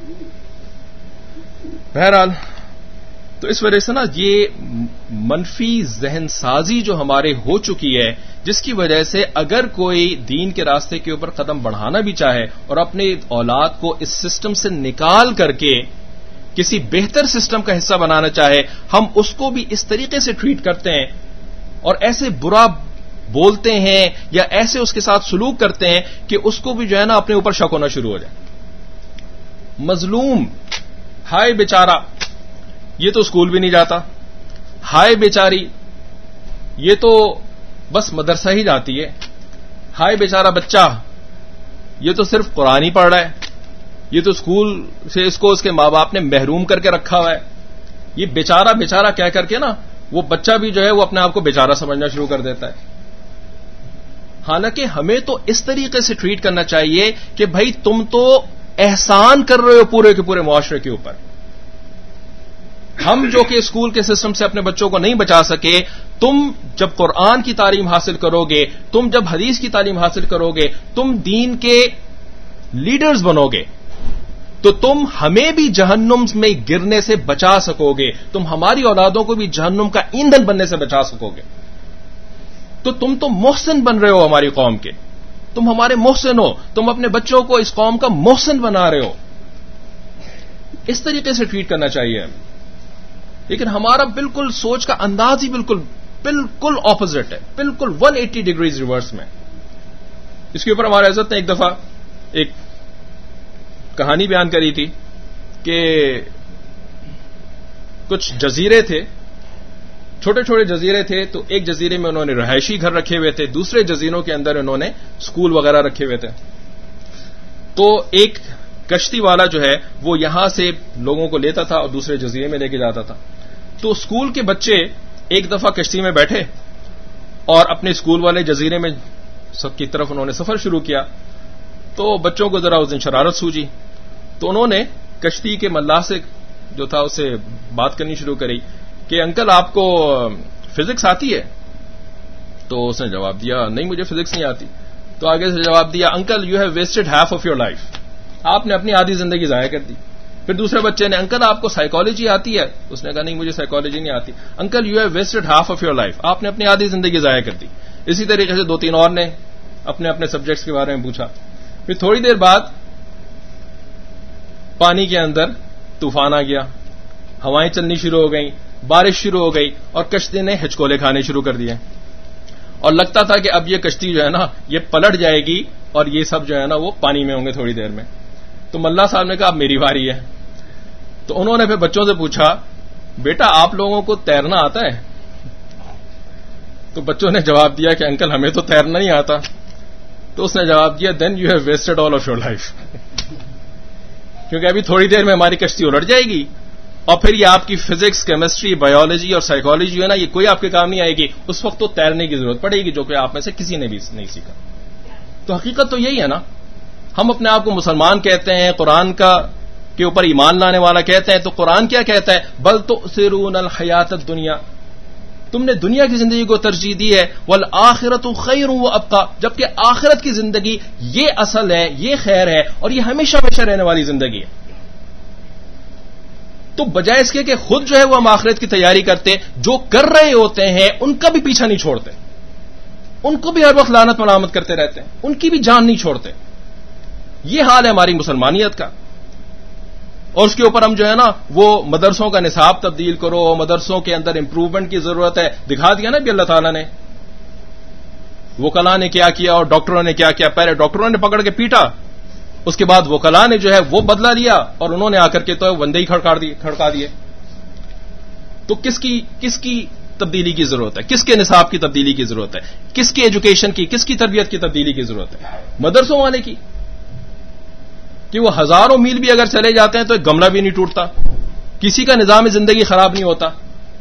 بہرحال تو اس وجہ سے نا یہ منفی ذہن سازی جو ہمارے ہو چکی ہے, جس کی وجہ سے اگر کوئی دین کے راستے کے اوپر قدم بڑھانا بھی چاہے اور اپنے اولاد کو اس سسٹم سے نکال کر کے کسی بہتر سسٹم کا حصہ بنانا چاہے, ہم اس کو بھی اس طریقے سے ٹریٹ کرتے ہیں اور ایسے برا بولتے ہیں یا ایسے اس کے ساتھ سلوک کرتے ہیں کہ اس کو بھی جو ہے نا اپنے اوپر شک ہونا شروع ہو جائے. مظلوم, ہائے بیچارہ, یہ تو اسکول بھی نہیں جاتا, ہائے بیچاری, یہ تو بس مدرسہ ہی جاتی ہے, ہائے بیچارہ بچہ, یہ تو صرف قرآن ہی پڑھ رہا ہے, یہ تو اسکول سے اس کو اس کے ماں باپ نے محروم کر کے رکھا ہوا ہے. یہ بیچارہ بیچارہ کہہ کر کے نا وہ بچہ بھی جو ہے وہ اپنے آپ کو بیچارہ سمجھنا شروع کر دیتا ہے. حالانکہ ہمیں تو اس طریقے سے ٹریٹ کرنا چاہیے کہ بھائی تم تو احسان کر رہے ہو پورے کے پورے معاشرے کے اوپر. ہم جو کہ اسکول کے سسٹم سے اپنے بچوں کو نہیں بچا سکے, تم جب قرآن کی تعلیم حاصل کرو گے, تم جب حدیث کی تعلیم حاصل کرو گے, تم دین کے لیڈرز بنو گے, تو تم ہمیں بھی جہنم میں گرنے سے بچا سکو گے, تم ہماری اولادوں کو بھی جہنم کا ایندھن بننے سے بچا سکو گے. تو تم تو محسن بن رہے ہو ہماری قوم کے, تم ہمارے محسن ہو, تم اپنے بچوں کو اس قوم کا محسن بنا رہے ہو. اس طریقے سے ٹریٹ کرنا چاہیے. لیکن ہمارا بالکل سوچ کا انداز ہی بالکل بالکل اپوزٹ ہے, بالکل ون ایٹی ڈگریز ریورس میں. اس کے اوپر ہمارے حضرت نے ایک دفعہ ایک کہانی بیان کری تھی کہ کچھ جزیرے تھے, چھوٹے چھوٹے جزیرے تھے, تو ایک جزیرے میں انہوں نے رہائشی گھر رکھے ہوئے تھے, دوسرے جزیروں کے اندر انہوں نے اسکول وغیرہ رکھے ہوئے تھے. تو ایک کشتی والا جو ہے وہ یہاں سے لوگوں کو لیتا تھا اور دوسرے جزیرے میں لے کے جاتا تھا. تو اسکول کے بچے ایک دفعہ کشتی میں بیٹھے اور اپنے اسکول والے جزیرے میں سب کی طرف انہوں نے سفر شروع کیا. تو بچوں کو ذرا اس دن شرارت سوجی, تو انہوں نے کشتی کے ملاح سے جو تھا اسے بات کرنی شروع کری کہ انکل آپ کو فزکس آتی ہے؟ تو اس نے جواب دیا نہیں مجھے فزکس نہیں آتی. تو آگے سے جواب دیا uncle you have wasted half of your life, آپ نے اپنی آدھی زندگی ضائع کر دی. پھر دوسرے بچے نے انکل آپ کو سائیکالوجی آتی ہے؟ اس نے کہا نہیں مجھے سائیکالوجی نہیں آتی. Uncle you have wasted half of your life, آپ نے اپنی آدھی زندگی ضائع کر دی. اسی طریقے سے دو تین اور نے اپنے اپنے سبجیکٹس کے بارے میں پوچھا. پھر تھوڑی دیر بعد پانی کے اندر طوفان آ گیا, ہوائیں چلنی شروع ہو گئیں, بارش شروع ہو گئی اور کشتی نے ہچکولے کھانے شروع کر دیے. اور لگتا تھا کہ اب یہ کشتی جو ہے نا یہ پلٹ جائے گی اور یہ سب جو ہے نا وہ پانی میں ہوں گے تھوڑی دیر میں. تو ملا صاحب نے کہا اب میری باری ہے. تو انہوں نے پھر بچوں سے پوچھا بیٹا آپ لوگوں کو تیرنا آتا ہے؟ تو بچوں نے جواب دیا کہ انکل ہمیں تو تیرنا نہیں آتا. تو اس نے جواب دیا then you have wasted all of your life, کیونکہ ابھی تھوڑی دیر میں ہماری کشتی الٹ جائے گی اور پھر یہ آپ کی فزکس, کیمسٹری, بایولوجی اور سائیکالوجی جو ہے نا یہ کوئی آپ کے کام نہیں آئے گی. اس وقت تو تیرنے کی ضرورت پڑے گی جو کہ آپ میں سے کسی نے بھی نہیں سیکھا. تو حقیقت تو یہی ہے نا, ہم اپنے آپ کو مسلمان کہتے ہیں, قرآن کا کے اوپر ایمان لانے والا کہتے ہیں, تو قرآن کیا کہتا ہے بل تؤثرون الحیات الدنیا, تم نے دنیا کی زندگی کو ترجیح دی ہے, والآخرۃ خیر وابقیٰ, جبکہ آخرت کی زندگی یہ اصل ہے, یہ خیر ہے اور یہ ہمیشہ ہمیشہ رہنے والی زندگی ہے. تو بجائے اس کے کہ خود جو ہے وہ ہم آخرت کی تیاری کرتے, جو کر رہے ہوتے ہیں ان کا بھی پیچھا نہیں چھوڑتے, ان کو بھی ہر وقت لعنت ملامت کرتے رہتے ہیں, ان کی بھی جان نہیں چھوڑتے. یہ حال ہے ہماری مسلمانیت کا. اور اس کے اوپر ہم جو ہے نا وہ مدرسوں کا نصاب تبدیل کرو, مدرسوں کے اندر امپروومنٹ کی ضرورت ہے, دکھا دیا نا بھی اللہ تعالیٰ نے. وکلاء نے کیا کیا اور ڈاکٹروں نے کیا کیا, پہلے ڈاکٹروں نے پکڑ کے پیٹا, اس کے بعد وکلاء نے جو ہے وہ بدلہ لیا اور انہوں نے آ کر کے تو بندے ہی کھڑکا دیے. تو کس کی کس کی تبدیلی کی ضرورت ہے, کس کے نصاب کی تبدیلی کی ضرورت ہے, کس کی ایجوکیشن کی, کس کی تربیت کی تبدیلی کی ضرورت ہے؟ مدرسوں والے کی, کہ وہ ہزاروں میل بھی اگر چلے جاتے ہیں تو ایک گملہ بھی نہیں ٹوٹتا, کسی کا نظام زندگی خراب نہیں ہوتا.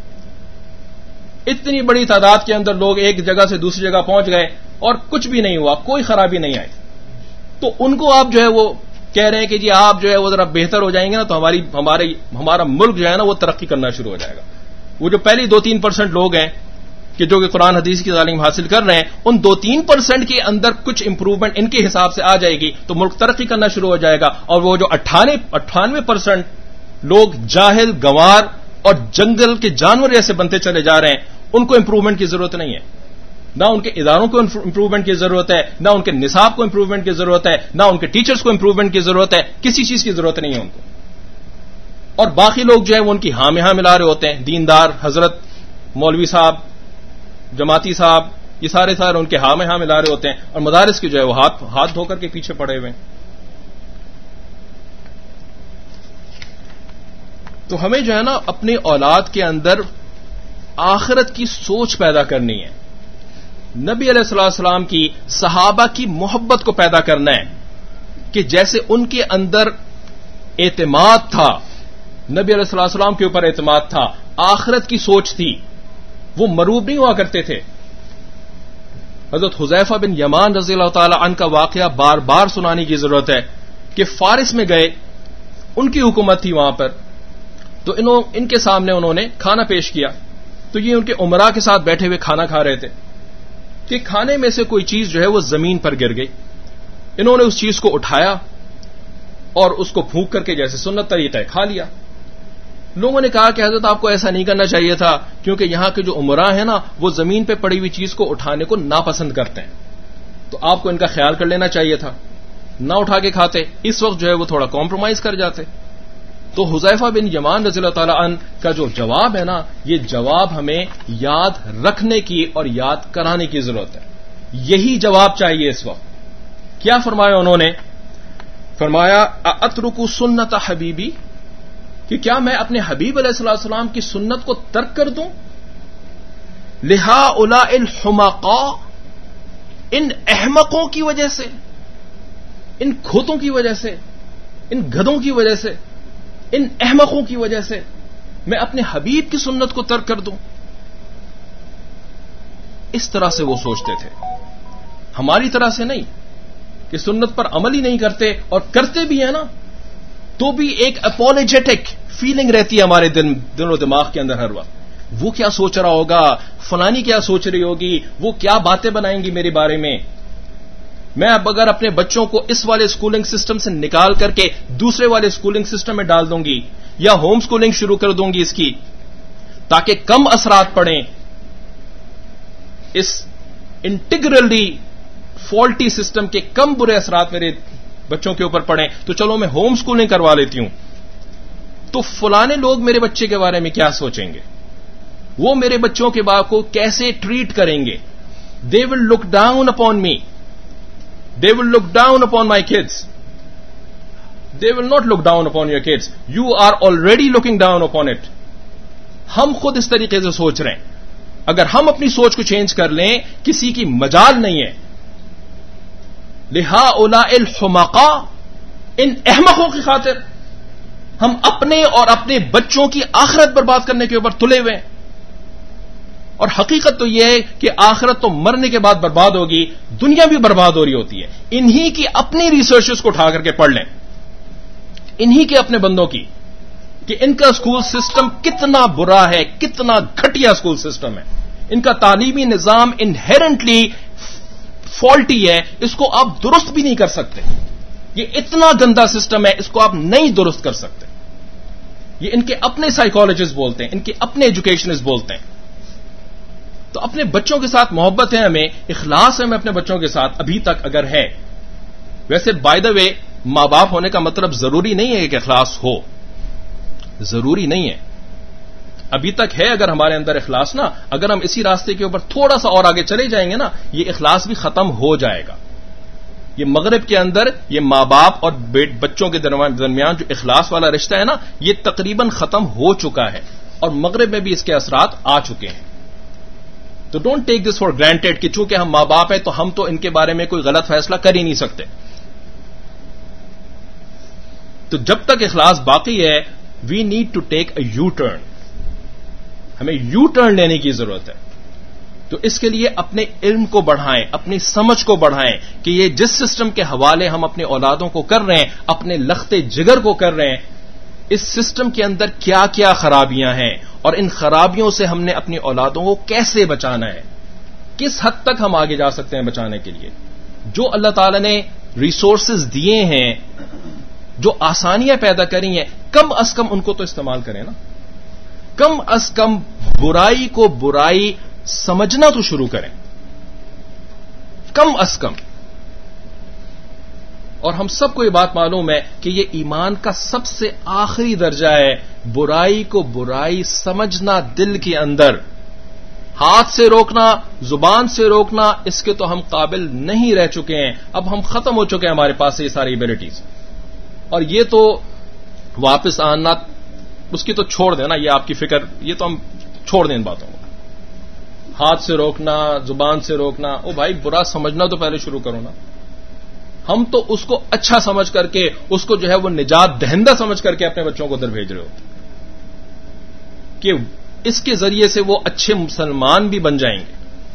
اتنی بڑی تعداد کے اندر لوگ ایک جگہ سے دوسری جگہ پہنچ گئے اور کچھ بھی نہیں ہوا, کوئی خرابی نہیں آئی, تو ان کو آپ جو ہے وہ کہہ رہے ہیں کہ جی آپ جو ہے وہ ذرا بہتر ہو جائیں گے نا تو ہماری ہمارے ہمارا ملک جو ہے نا وہ ترقی کرنا شروع ہو جائے گا. وہ جو پہلی دو تین پرسنٹ لوگ ہیں کہ جو کہ قرآن حدیث کی تعلیم حاصل کر رہے ہیں, ان دو تین پرسنٹ کے اندر کچھ امپروومنٹ ان کے حساب سے آ جائے گی تو ملک ترقی کرنا شروع ہو جائے گا. اور وہ جو اٹھانوے اٹھانوے پرسنٹ لوگ جاہل, گنوار اور جنگل کے جانور جیسے بنتے چلے جا رہے ہیں, ان کو امپروومنٹ کی ضرورت نہیں ہے. نہ ان کے اداروں کو امپروومنٹ کی ضرورت ہے, نہ ان کے نصاب کو امپروومنٹ کی ضرورت ہے, نہ ان کے ٹیچرز کو امپروومنٹ کی ضرورت ہے. کسی چیز کی ضرورت نہیں ہے ان کو. اور باقی لوگ جو ہے وہ ان کی ہاں میں ہاں ملا رہے ہوتے ہیں. دیندار حضرت, مولوی صاحب, جماعتی صاحب, یہ سارے سارے ان کے ہاں میں ہاں ملا رہے ہوتے ہیں, اور مدارس کے جو ہے وہ ہاتھ ہاتھ دھو کر کے پیچھے پڑے ہوئے ہیں. تو ہمیں جو ہے نا اپنی اولاد کے اندر آخرت کی سوچ پیدا کرنی ہے. نبی علیہ الصلوۃ والسلام کی, صحابہ کی محبت کو پیدا کرنا ہے کہ جیسے ان کے اندر اعتماد تھا, نبی علیہ الصلوۃ والسلام کے اوپر اعتماد تھا, آخرت کی سوچ تھی, وہ مروب نہیں ہوا کرتے تھے. حضرت حذیفہ بن یمان رضی اللہ تعالی عنہ کا واقعہ بار بار سنانے کی ضرورت ہے کہ فارس میں گئے, ان کی حکومت تھی وہاں پر, تو انہوں ان کے سامنے انہوں نے کھانا پیش کیا, تو یہ ان کے امراء کے ساتھ بیٹھے ہوئے کھانا کھا رہے تھے کہ کھانے میں سے کوئی چیز جو ہے وہ زمین پر گر گئی. انہوں نے اس چیز کو اٹھایا اور اس کو پھونک کر کے جیسے سنت طریقہ ہے کھا لیا. لوگوں نے کہا کہ حضرت آپ کو ایسا نہیں کرنا چاہیے تھا, کیونکہ یہاں کے جو امراء ہیں نا وہ زمین پہ پڑی ہوئی چیز کو اٹھانے کو ناپسند کرتے ہیں, تو آپ کو ان کا خیال کر لینا چاہیے تھا, نہ اٹھا کے کھاتے. اس وقت جو ہے وہ تھوڑا کمپرومائز کر جاتے. تو حذیفہ بن یمان رضی اللہ تعالی عنہ کا جو جواب ہے نا, یہ جواب ہمیں یاد رکھنے کی اور یاد کرانے کی ضرورت ہے. یہی جواب چاہیے اس وقت. کیا فرمایا انہوں نے؟ فرمایا اترکو سنت حبیبی, کہ کیا میں اپنے حبیب علیہ الصلوۃ والسلام کی سنت کو ترک کر دوں؟ لہؤلاء الحمقاء, ان احمقوں کی وجہ سے, ان کھوتوں کی وجہ سے, ان گدھوں کی وجہ سے, ان احمقوں کی وجہ سے میں اپنے حبیب کی سنت کو ترک کر دوں؟ اس طرح سے وہ سوچتے تھے, ہماری طرح سے نہیں کہ سنت پر عمل ہی نہیں کرتے, اور کرتے بھی ہیں نا تو بھی ایک اپولوجیٹک فیلنگ رہتی ہے ہمارے دل دل و دماغ کے اندر ہر وقت. وہ کیا سوچ رہا ہوگا, فلانی کیا سوچ رہی ہوگی, وہ کیا باتیں بنائیں گی میرے بارے میں. میں اب اگر اپنے بچوں کو اس والے اسکولنگ سسٹم سے نکال کر کے دوسرے والے اسکولنگ سسٹم میں ڈال دوں گی, یا ہوم اسکولنگ شروع کر دوں گی اس کی, تاکہ کم اثرات پڑیں اس انٹیگرلی فالٹی سسٹم کے, کم برے اثرات میرے بچوں کے اوپر پڑیں, تو چلو میں ہوم اسکولنگ کروا لیتی ہوں. تو فلانے لوگ میرے بچے کے بارے میں کیا سوچیں گے, وہ میرے بچوں کے بارے کو کیسے ٹریٹ کریں گے. They will look down upon me, they will look down upon my kids. They will not look down upon your kids. You are already looking down upon it. ہم خود اس طریقے سے سوچ رہے ہیں. اگر ہم اپنی سوچ کو چینج کر لیں, کسی کی مجال نہیں ہے. لہؤلاء الحمقاء, ان احمقوں کی خاطر ہم اپنے اور اپنے بچوں کی آخرت برباد کرنے کے اوپر تلے ہوئے ہیں. اور حقیقت تو یہ ہے کہ آخرت تو مرنے کے بعد برباد ہوگی, دنیا بھی برباد ہو رہی ہوتی ہے. انہی کی اپنی ریسرچز کو اٹھا کر کے پڑھ لیں, انہی کے اپنے بندوں کی, کہ ان کا اسکول سسٹم کتنا برا ہے, کتنا گھٹیا اسکول سسٹم ہے. ان کا تعلیمی نظام انہیرنٹلی فالٹی ہے, اس کو آپ درست بھی نہیں کر سکتے. یہ اتنا گندا سسٹم ہے, اس کو آپ نہیں درست کر سکتے. یہ ان کے اپنے سائیکالوجسٹ بولتے ہیں, ان کے اپنے ایجوکیشنسٹ بولتے ہیں. تو اپنے بچوں کے ساتھ محبت ہے ہمیں, اخلاص ہے ہمیں اپنے بچوں کے ساتھ, ابھی تک اگر ہے. ویسے بائی دا وے, ماں باپ ہونے کا مطلب ضروری نہیں ہے کہ اخلاص ہو, ضروری نہیں ہے. ابھی تک ہے اگر ہمارے اندر اخلاص نا, اگر ہم اسی راستے کے اوپر تھوڑا سا اور آگے چلے جائیں گے نا, یہ اخلاص بھی ختم ہو جائے گا. یہ مغرب کے اندر یہ ماں باپ اور بچوں کے درمیان جو اخلاص والا رشتہ ہے نا, یہ تقریباً ختم ہو چکا ہے, اور مغرب میں بھی اس کے اثرات آ چکے ہیں. تو don't take this for granted کہ چونکہ ہم ماں باپ ہیں تو ہم تو ان کے بارے میں کوئی غلط فیصلہ کر ہی نہیں سکتے. تو جب تک اخلاص باقی ہے, we need to take a U turn. ہمیں یو ٹرن لینے کی ضرورت ہے. تو اس کے لیے اپنے علم کو بڑھائیں, اپنی سمجھ کو بڑھائیں کہ یہ جس سسٹم کے حوالے ہم اپنے اولادوں کو کر رہے ہیں, اپنے لختے جگر کو کر رہے ہیں, اس سسٹم کے اندر کیا کیا خرابیاں ہیں اور ان خرابیوں سے ہم نے اپنی اولادوں کو کیسے بچانا ہے, کس حد تک ہم آگے جا سکتے ہیں بچانے کے لیے. جو اللہ تعالی نے ریسورسز دیے ہیں, جو آسانیاں پیدا کری ہیں, کم از کم ان کو تو استعمال کریں نا. کم از کم برائی کو برائی سمجھنا تو شروع کریں, کم از کم. اور ہم سب کو یہ بات معلوم ہے کہ یہ ایمان کا سب سے آخری درجہ ہے, برائی کو برائی سمجھنا دل کے اندر. ہاتھ سے روکنا, زبان سے روکنا, اس کے تو ہم قابل نہیں رہ چکے ہیں. اب ہم ختم ہو چکے ہیں, ہمارے پاس یہ ساری ایبلٹیز. اور یہ تو واپس آنا, اس کی تو چھوڑ دینا, یہ آپ کی فکر, یہ تو ہم چھوڑ دیں ان باتوں کو. ہاتھ سے روکنا, زبان سے روکنا, او بھائی برا سمجھنا تو پہلے شروع کرو نا. ہم تو اس کو اچھا سمجھ کر کے, اس کو جو ہے وہ نجات دہندہ سمجھ کر کے اپنے بچوں کو ادھر بھیج رہے ہوتے کہ اس کے ذریعے سے وہ اچھے مسلمان بھی بن جائیں گے.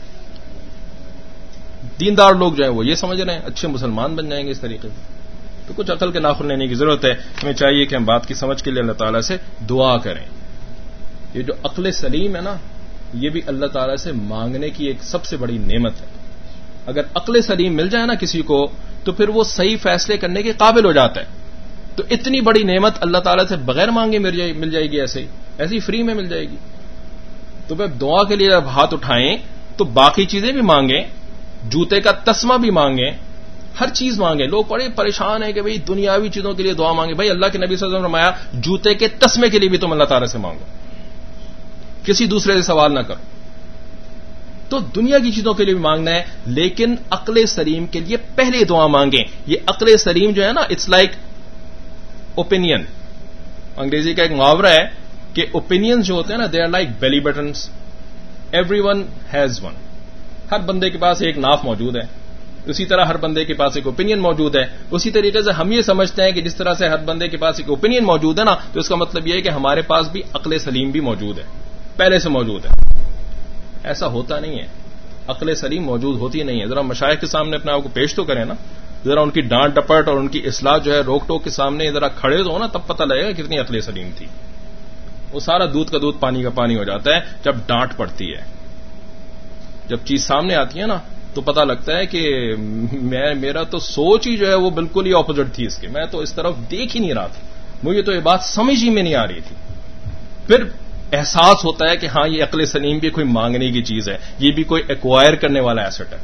دیندار لوگ جو ہیں وہ یہ سمجھ رہے ہیں اچھے مسلمان بن جائیں گے اس طریقے سے. تو کچھ عقل کے ناخن لینے کی ضرورت ہے. ہمیں چاہیے کہ ہم بات کی سمجھ کے لیے اللہ تعالیٰ سے دعا کریں. یہ جو عقل سلیم ہے نا, یہ بھی اللہ تعالیٰ سے مانگنے کی ایک سب سے بڑی نعمت ہے. اگر عقل سلیم مل جائے نا کسی کو, تو پھر وہ صحیح فیصلے کرنے کے قابل ہو جاتا ہے. تو اتنی بڑی نعمت اللہ تعالیٰ سے بغیر مانگے مل جائے گی, ایسے ہی ایسی فری میں مل جائے گی. تو پھر دعا کے لیے جب ہاتھ اٹھائیں تو باقی چیزیں بھی مانگیں, جوتے کا تسمہ بھی مانگیں, ہر چیز مانگیں. لوگ بڑے پریشان ہیں کہ بھئی دنیاوی چیزوں کے لیے دعا مانگیں. بھائی اللہ کے نبی صلی اللہ علیہ وسلم نے فرمایا جوتے کے تسمے کے لیے بھی تم اللہ تعالیٰ سے مانگو, کسی دوسرے سے سوال نہ کرو. تو دنیا کی چیزوں کے لیے بھی مانگنا ہے, لیکن عقل سلیم کے لیے پہلے دعا مانگیں. یہ عقل سلیم جو ہے نا, اٹس لائک اوپینین. انگریزی کا ایک محاورہ ہے کہ اوپینین جو ہوتے ہیں نا, they are like belly buttons, everyone has one. ہر بندے کے پاس ایک ناف موجود ہے, اسی طرح ہر بندے کے پاس ایک اوپینین موجود ہے. اسی طریقے سے ہم یہ سمجھتے ہیں کہ جس طرح سے ہر بندے کے پاس ایک اوپینین موجود ہے نا, تو اس کا مطلب یہ ہے کہ ہمارے پاس بھی عقل سلیم بھی موجود ہے, پہلے سے موجود ہے. ایسا ہوتا نہیں ہے, عقل سلیم موجود ہوتی نہیں ہے. ذرا مشائخ کے سامنے اپنے آپ کو پیش تو کریں نا, ذرا ان کی ڈانٹ ڈپٹ اور ان کی اصلاح جو ہے روک ٹوک کے سامنے ذرا کھڑے تو ہو نا, تب پتہ لگے گا کتنی عقل سلیم تھی. وہ سارا دودھ کا دودھ پانی کا پانی ہو جاتا ہے جب ڈانٹ پڑتی ہے. جب چیز سامنے آتی ہے نا تو پتہ لگتا ہے کہ میں میرا تو سوچ ہی جو ہے وہ بالکل ہی اپوزٹ تھی اس کے, میں تو اس طرف دیکھ ہی نہیں رہا تھا, مجھے تو یہ بات سمجھ ہی میں نہیں آ رہی تھی. پھر احساس ہوتا ہے کہ ہاں یہ عقل سلیم بھی کوئی مانگنے کی چیز ہے, یہ بھی کوئی ایکوائر کرنے والا ایسٹ ہے.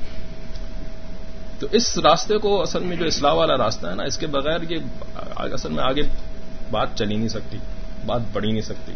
تو اس راستے کو اصل میں جو اصلاح والا راستہ ہے نا, اس کے بغیر یہ اصل میں آگے بات چل ہی نہیں سکتی, بات بڑھ ہی نہیں سکتی.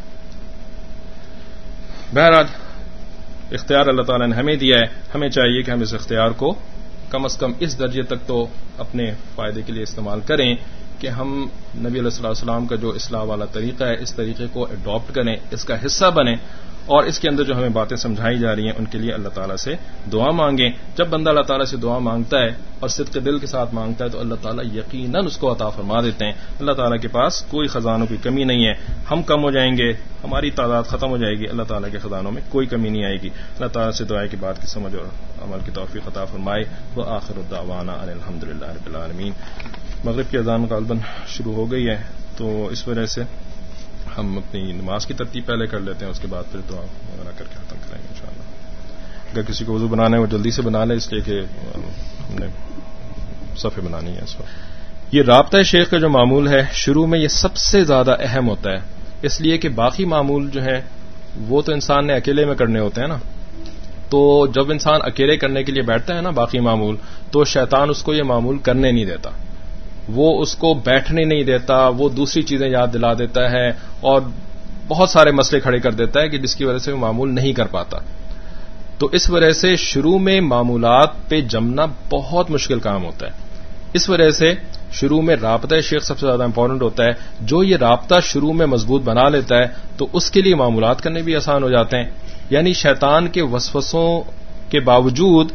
بہرحال اختیار اللہ تعالیٰ نے ہمیں دیا ہے, ہمیں چاہیے کہ ہم اس اختیار کو کم از کم اس درجے تک تو اپنے فائدے کے لیے استعمال کریں کہ ہم نبی علیہ السلام کا جو اصلاح والا طریقہ ہے اس طریقے کو اڈاپٹ کریں, اس کا حصہ بنیں, اور اس کے اندر جو ہمیں باتیں سمجھائی جا رہی ہیں ان کے لیے اللہ تعالیٰ سے دعا مانگیں. جب بندہ اللہ تعالیٰ سے دعا مانگتا ہے اور صدق دل کے ساتھ مانگتا ہے تو اللہ تعالیٰ یقیناً اس کو عطا فرما دیتے ہیں. اللہ تعالیٰ کے پاس کوئی خزانوں کی کمی نہیں ہے. ہم کم ہو جائیں گے, ہماری تعداد ختم ہو جائے گی, اللہ تعالیٰ کے خزانوں میں کوئی کمی نہیں آئے گی. اللہ تعالیٰ سے دعا کی بات کی سمجھ اور عمل کی توفیق عطا فرمائے. وآخر الدعوانا ان الحمد للہ رب العالمین. مغرب کی اذان غالباً شروع ہو گئی ہے, تو اس وجہ سے ہم اپنی نماز کی ترتیب پہلے کر لیتے ہیں, اس کے بعد پھر دعا وغیرہ کر کے ختم کریں گے انشاءاللہ. اگر کسی کو وضو بنانا ہے وہ جلدی سے بنا لے, اس لیے کہ ہم نے صفحے بنانی ہے اس وقت. یہ رابطہ شیخ کا جو معمول ہے شروع میں یہ سب سے زیادہ اہم ہوتا ہے, اس لیے کہ باقی معمول جو ہے وہ تو انسان نے اکیلے میں کرنے ہوتے ہیں نا. تو جب انسان اکیلے کرنے کے لیے بیٹھتا ہے نا باقی معمول, تو شیطان اس کو یہ معمول کرنے نہیں دیتا, وہ اس کو بیٹھنے نہیں دیتا, وہ دوسری چیزیں یاد دلا دیتا ہے اور بہت سارے مسئلے کھڑے کر دیتا ہے کہ جس کی وجہ سے وہ معمول نہیں کر پاتا. تو اس وجہ سے شروع میں معمولات پہ جمنا بہت مشکل کام ہوتا ہے. اس وجہ سے شروع میں رابطہ شیخ سب سے زیادہ امپورٹنٹ ہوتا ہے. جو یہ رابطہ شروع میں مضبوط بنا لیتا ہے تو اس کے لیے معمولات کرنے بھی آسان ہو جاتے ہیں. یعنی شیطان کے وسوسوں کے باوجود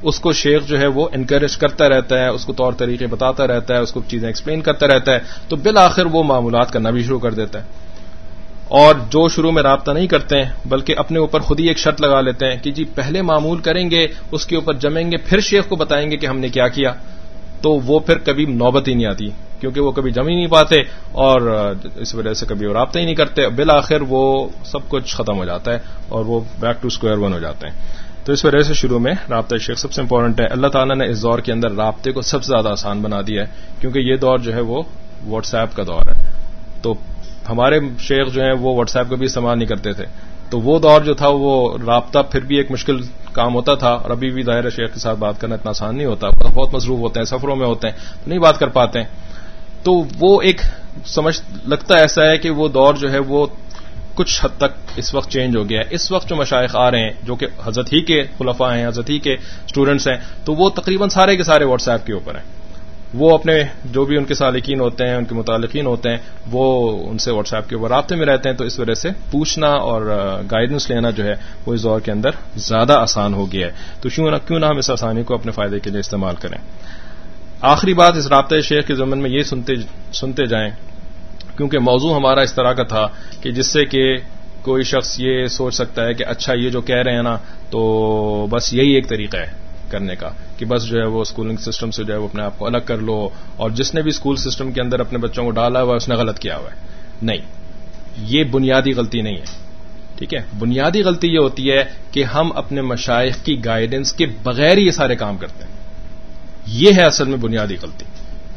اس کو شیخ جو ہے وہ انکریج کرتا رہتا ہے, اس کو طور طریقے بتاتا رہتا ہے, اس کو چیزیں ایکسپلین کرتا رہتا ہے, تو بالآخر وہ معاملات کرنا بھی شروع کر دیتا ہے. اور جو شروع میں رابطہ نہیں کرتے ہیں بلکہ اپنے اوپر خود ہی ایک شرط لگا لیتے ہیں کہ جی پہلے معمول کریں گے, اس کے اوپر جمیں گے, پھر شیخ کو بتائیں گے کہ ہم نے کیا کیا, تو وہ پھر کبھی نوبت ہی نہیں آتی, کیونکہ وہ کبھی جم ہی نہیں پاتے اور اس وجہ سے کبھی وہ رابطہ ہی نہیں کرتے. بالآخر وہ سب کچھ ختم ہو جاتا ہے اور وہ بیک ٹو اسکوائر ون ہو جاتے ہیں. تو اس وجہ سے شروع میں رابطہ شیخ سب سے امپورٹنٹ ہے. اللہ تعالیٰ نے اس دور کے اندر رابطے کو سب سے زیادہ آسان بنا دیا ہے, کیونکہ یہ دور جو ہے وہ واٹس ایپ کا دور ہے. تو ہمارے شیخ جو ہیں وہ واٹس ایپ کو بھی استعمال نہیں کرتے تھے, تو وہ دور جو تھا وہ رابطہ پھر بھی ایک مشکل کام ہوتا تھا, اور ابھی بھی ظاہر شیخ کے ساتھ بات کرنا اتنا آسان نہیں ہوتا, بہت مصروف ہوتے ہیں, سفروں میں ہوتے ہیں, تو نہیں بات کر پاتے ہیں. تو وہ ایک سمجھ لگتا ایسا ہے کہ وہ دور جو ہے وہ کچھ حد تک اس وقت چینج ہو گیا ہے. اس وقت جو مشائخ آ رہے ہیں جو کہ حضرت ہی کے خلفاء ہیں, حضرت ہی کے اسٹوڈنٹس ہیں, تو وہ تقریباً سارے کے سارے واٹس ایپ کے اوپر ہیں. وہ اپنے جو بھی ان کے سالکین ہوتے ہیں, ان کے متعلقین ہوتے ہیں, وہ ان سے واٹس ایپ کے اوپر رابطے میں رہتے ہیں. تو اس وجہ سے پوچھنا اور گائیڈنس لینا جو ہے وہ اس دور کے اندر زیادہ آسان ہو گیا ہے. تو کیوں نہ ہم اس آسانی کو اپنے فائدے کے لیے استعمال کریں. آخری بات اس رابطہ شیخ کے ضمن میں یہ سنتے سنتے جائیں, کیونکہ موضوع ہمارا اس طرح کا تھا کہ جس سے کہ کوئی شخص یہ سوچ سکتا ہے کہ اچھا یہ جو کہہ رہے ہیں نا تو بس یہی ایک طریقہ ہے کرنے کا کہ بس جو ہے وہ اسکولنگ سسٹم سے جو ہے وہ اپنے آپ کو الگ کر لو, اور جس نے بھی اسکول سسٹم کے اندر اپنے بچوں کو ڈالا ہوا ہے اس نے غلط کیا ہوا ہے. نہیں, یہ بنیادی غلطی نہیں ہے. ٹھیک ہے, بنیادی غلطی یہ ہوتی ہے کہ ہم اپنے مشائخ کی گائیڈنس کے بغیر یہ سارے کام کرتے ہیں. یہ ہے اصل میں بنیادی غلطی.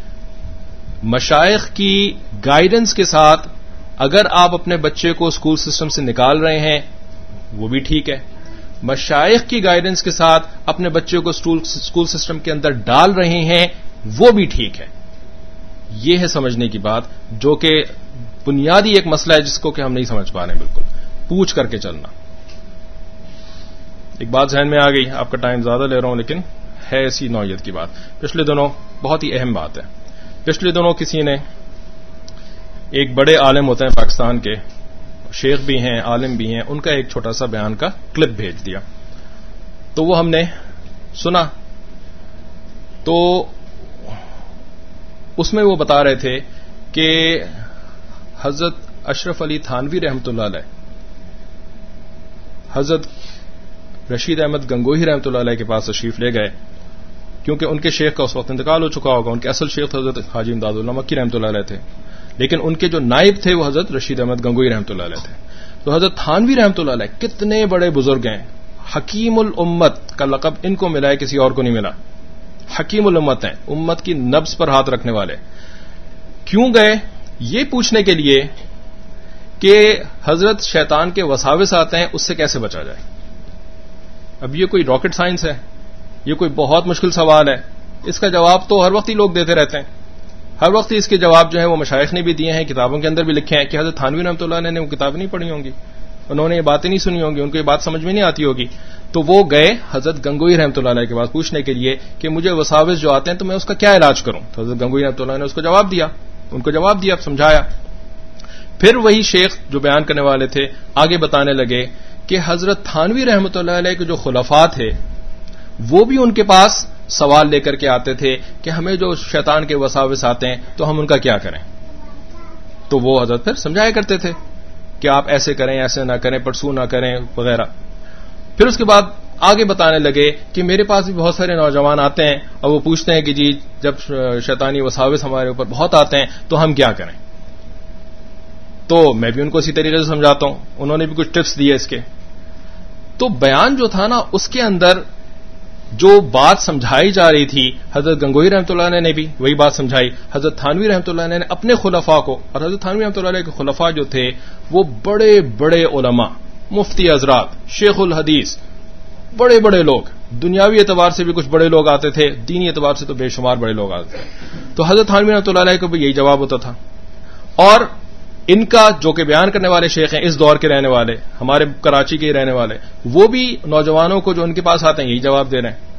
مشائخ کی گائیڈنس کے ساتھ اگر آپ اپنے بچے کو اسکول سسٹم سے نکال رہے ہیں وہ بھی ٹھیک ہے, مشائخ کی گائیڈنس کے ساتھ اپنے بچے کو اسکول سسٹم کے اندر ڈال رہے ہیں وہ بھی ٹھیک ہے. یہ ہے سمجھنے کی بات, جو کہ بنیادی ایک مسئلہ ہے جس کو کہ ہم نہیں سمجھ پا رہے ہیں. بالکل پوچھ کر کے چلنا. ایک بات ذہن میں آ گئی, آپ کا ٹائم زیادہ لے رہا ہوں لیکن ہے ایسی نوعیت کی بات. پچھلے دنوں بہت ہی اہم بات ہے, پچھلے دنوں کسی نے ایک بڑے عالم ہوتے ہیں پاکستان کے, شیخ بھی ہیں عالم بھی ہیں, ان کا ایک چھوٹا سا بیان کا کلپ بھیج دیا. تو وہ ہم نے سنا, تو اس میں وہ بتا رہے تھے کہ حضرت اشرف علی تھانوی رحمۃ اللہ علیہ حضرت رشید احمد گنگوہی رحمۃ اللہ علیہ کے پاس تشریف لے گئے, کیونکہ ان کے شیخ کا اس وقت انتقال ہو چکا ہوگا. ان کے اصل شیخ حضرت حاجی امداد اللہ مکی رحمۃ اللہ علیہ تھے, لیکن ان کے جو نائب تھے وہ حضرت رشید احمد گنگوہی رحمۃ اللہ علیہ تھے. تو حضرت تھانوی رحمۃ اللہ علیہ کتنے بڑے بزرگ ہیں, حکیم الامت کا لقب ان کو ملا ہے, کسی اور کو نہیں ملا. حکیم الامت ہیں, امت کی نبض پر ہاتھ رکھنے والے. کیوں گئے؟ یہ پوچھنے کے لیے کہ حضرت شیطان کے وساوس آتے ہیں, اس سے کیسے بچا جائے. اب یہ کوئی راکٹ سائنس ہے؟ یہ کوئی بہت مشکل سوال ہے؟ اس کا جواب تو ہر وقت ہی لوگ دیتے رہتے ہیں. ہر وقت اس کے جواب جو ہے وہ مشائخ نے بھی دیے ہیں, کتابوں کے اندر بھی لکھے ہیں کہ حضرت تھانوی رحمۃ اللہ علیہ نے وہ کتابیں نہیں پڑھی ہوں گی, انہوں نے یہ باتیں نہیں سنی ہوں گی, ان کو یہ بات سمجھ میں نہیں آتی ہوگی. تو وہ گئے حضرت گنگوہی رحمۃ اللہ علیہ کے پاس پوچھنے کے لیے کہ مجھے وساوس جو آتے ہیں تو میں اس کا کیا علاج کروں. تو حضرت گنگوہی رحمۃ اللہ نے اس کو جواب دیا, ان کو جواب دیا, سمجھایا. پھر وہی شیخ جو بیان کرنے والے تھے آگے بتانے لگے کہ حضرت تھانوی رحمۃ اللہ علیہ کے جو خلفاء تھے وہ بھی ان کے پاس سوال لے کر کے آتے تھے کہ ہمیں جو شیطان کے وساوس آتے ہیں تو ہم ان کا کیا کریں. تو وہ حضرت پھر سمجھایا کرتے تھے کہ آپ ایسے کریں, ایسے نہ کریں, پرسو نہ کریں وغیرہ. پھر اس کے بعد آگے بتانے لگے کہ میرے پاس بھی بہت سارے نوجوان آتے ہیں اور وہ پوچھتے ہیں کہ جی جب شیطانی وساوس ہمارے اوپر بہت آتے ہیں تو ہم کیا کریں. تو میں بھی ان کو اسی طریقے سے سمجھاتا ہوں, انہوں نے بھی کچھ ٹپس دیے اس کے. تو بیان جو تھا نا اس کے اندر جو بات سمجھائی جا رہی تھی, حضرت گنگوہی رحمۃ اللہ علیہ نے بھی وہی بات سمجھائی, حضرت تھانوی رحمۃ اللہ علیہ نے اپنے خلفاء کو, اور حضرت تھانوی رحمۃ اللہ علیہ کے خلفاء جو تھے وہ بڑے بڑے علماء, مفتی حضرات, شیخ الحدیث, بڑے بڑے لوگ, دنیاوی اعتبار سے بھی کچھ بڑے لوگ آتے تھے, دینی اعتبار سے تو بے شمار بڑے لوگ آتے تھے. تو حضرت تھانوی رحمۃ اللہ علیہ کو بھی یہی جواب ہوتا تھا. اور ان کا جو کہ بیان کرنے والے شیخ ہیں اس دور کے رہنے والے, ہمارے کراچی کے رہنے والے, وہ بھی نوجوانوں کو جو ان کے پاس آتے ہیں یہی جواب دے رہے ہیں.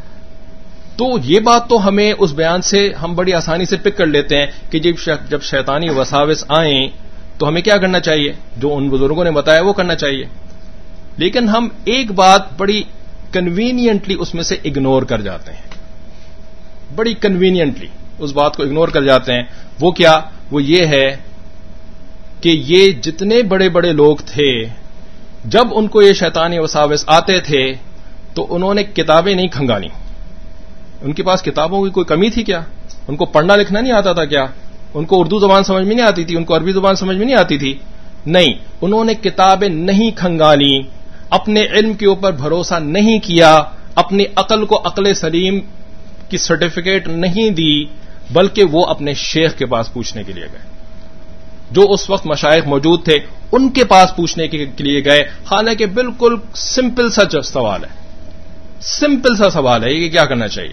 تو یہ بات تو ہمیں اس بیان سے ہم بڑی آسانی سے پک کر لیتے ہیں کہ جب شیطانی وساوس آئیں تو ہمیں کیا کرنا چاہیے, جو ان بزرگوں نے بتایا وہ کرنا چاہیے. لیکن ہم ایک بات بڑی کنوینئنٹلی اس میں سے اگنور کر جاتے ہیں, بڑی کنوینئنٹلی اس بات کو اگنور کر جاتے ہیں. وہ کیا؟ وہ یہ ہے کہ یہ جتنے بڑے بڑے لوگ تھے, جب ان کو یہ شیطانی وساوس آتے تھے تو انہوں نے کتابیں نہیں کھنگانی. ان کے پاس کتابوں کی کوئی کمی تھی کیا؟ ان کو پڑھنا لکھنا نہیں آتا تھا کیا؟ ان کو اردو زبان سمجھ میں نہیں آتی تھی؟ ان کو عربی زبان سمجھ میں نہیں آتی تھی؟ نہیں, انہوں نے کتابیں نہیں کھنگانی, اپنے علم کے اوپر بھروسہ نہیں کیا, اپنی عقل کو عقل سلیم کی سرٹیفکیٹ نہیں دی, بلکہ وہ اپنے شیخ کے پاس پوچھنے کے لیے گئے. جو اس وقت مشائخ موجود تھے ان کے پاس پوچھنے کے لیے گئے, حالانکہ بالکل سمپل سا سوال ہے, سمپل سا سوال ہے کہ کیا کرنا چاہیے.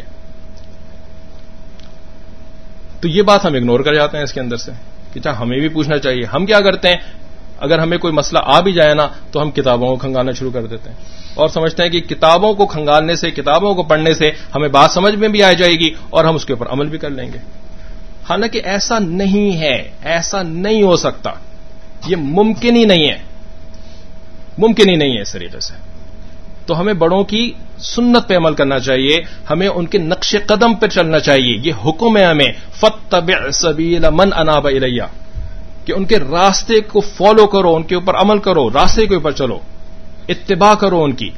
تو یہ بات ہم اگنور کر جاتے ہیں اس کے اندر سے کہ چاہے ہمیں بھی پوچھنا چاہیے. ہم کیا کرتے ہیں, اگر ہمیں کوئی مسئلہ آ بھی جائے نا تو ہم کتابوں کو کھنگالنا شروع کر دیتے ہیں اور سمجھتے ہیں کہ کتابوں کو کھنگالنے سے, کتابوں کو پڑھنے سے ہمیں بات سمجھ میں بھی آ جائے گی اور ہم اس کے اوپر عمل بھی کر لیں گے. حالانکہ ایسا نہیں ہے, ایسا نہیں ہو سکتا, یہ ممکن ہی نہیں ہے, ممکن ہی نہیں ہے اس طریقے سے. تو ہمیں بڑوں کی سنت پہ عمل کرنا چاہیے, ہمیں ان کے نقش قدم پہ چلنا چاہیے. یہ حکم ہے ہمیں, فاتبع سبیل من اناب الیہ, کہ ان کے راستے کو فالو کرو, ان کے اوپر عمل کرو, راستے کے اوپر چلو, اتباع کرو ان کی.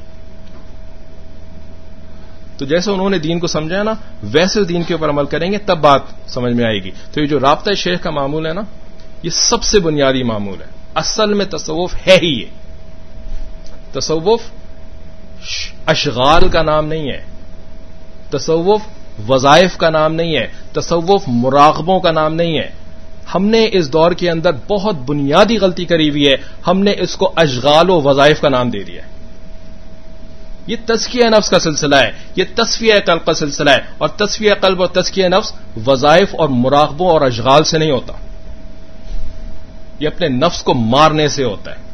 تو جیسے انہوں نے دین کو سمجھا نا ویسے دین کے اوپر عمل کریں گے تب بات سمجھ میں آئے گی. تو یہ جو رابطہ شیخ کا معمول ہے نا, یہ سب سے بنیادی معمول ہے. اصل میں تصوف ہے ہی یہ. تصوف اشغال کا نام نہیں ہے, تصوف وظائف کا نام نہیں ہے, تصوف مراقبوں کا نام نہیں ہے. ہم نے اس دور کے اندر بہت بنیادی غلطی کری ہوئی ہے, ہم نے اس کو اشغال و وظائف کا نام دے دیا ہے. یہ تزکیہ نفس کا سلسلہ ہے, یہ تصفیہ قلب کا سلسلہ ہے, اور تصفیہ قلب اور تزکیہ نفس وظائف اور مراقبوں اور اشغال سے نہیں ہوتا, یہ اپنے نفس کو مارنے سے ہوتا ہے.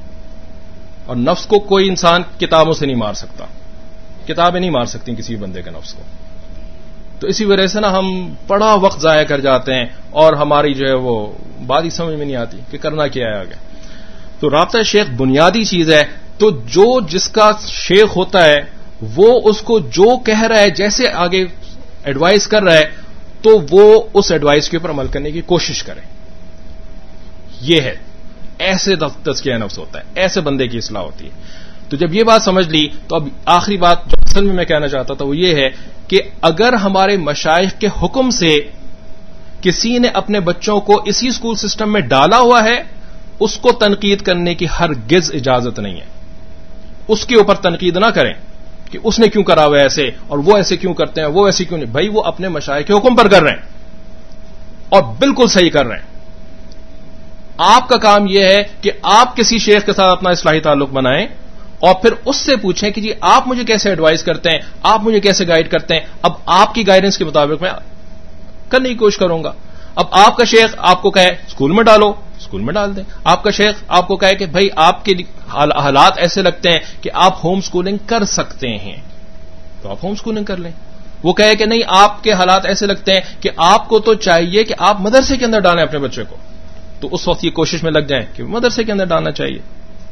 اور نفس کو کوئی انسان کتابوں سے نہیں مار سکتا, کتابیں نہیں مار سکتی کسی بندے کے نفس کو. تو اسی وجہ سے نا ہم بڑا وقت ضائع کر جاتے ہیں اور ہماری جو ہے وہ بات ہی سمجھ میں نہیں آتی کہ کرنا کیا ہے آگے. تو رابطہ شیخ بنیادی چیز ہے. تو جو جس کا شیخ ہوتا ہے وہ اس کو جو کہہ رہا ہے, جیسے آگے ایڈوائز کر رہا ہے, تو وہ اس ایڈوائز کے اوپر عمل کرنے کی کوشش کرے. یہ ہے, ایسے تزکیہ نفس ہوتا ہے, ایسے بندے کی اصلاح ہوتی ہے. تو جب یہ بات سمجھ لی تو اب آخری بات جو اصل میں میں کہنا چاہتا تھا وہ یہ ہے کہ اگر ہمارے مشائخ کے حکم سے کسی نے اپنے بچوں کو اسی اسکول سسٹم میں ڈالا ہوا ہے, اس کو تنقید کرنے کی ہرگز اجازت نہیں ہے. اس کے اوپر تنقید نہ کریں کہ اس نے کیوں کرا ہوا ہے ایسے, اور وہ ایسے کیوں کرتے ہیں, وہ ایسے کیوں نہیں. بھائی وہ اپنے مشائخ کے حکم پر کر رہے ہیں اور بالکل صحیح کر رہے ہیں. آپ کا کام یہ ہے کہ آپ کسی شیخ کے ساتھ اپنا اصلاحی تعلق بنائیں اور پھر اس سے پوچھیں کہ جی آپ مجھے کیسے ایڈوائز کرتے ہیں, آپ مجھے کیسے گائیڈ کرتے ہیں. اب آپ کی گائیڈنس کے مطابق میں کرنے کی کوشش کروں گا. اب آپ کا شیخ آپ کو کہے اسکول میں ڈالو, اسکول میں ڈال دیں. آپ کا شیخ آپ کو کہے کہ بھائی آپ کے حالات ایسے لگتے ہیں کہ آپ ہوم اسکولنگ کر سکتے ہیں, تو آپ ہوم اسکولنگ کر لیں. وہ کہے کہ نہیں آپ کے حالات ایسے لگتے ہیں کہ آپ کو تو چاہیے کہ آپ مدرسے کے اندر ڈالیں اپنے بچے کو, تو اس وقت یہ کوشش میں لگ جائیں کہ مدرسے کے اندر ڈالنا چاہیے.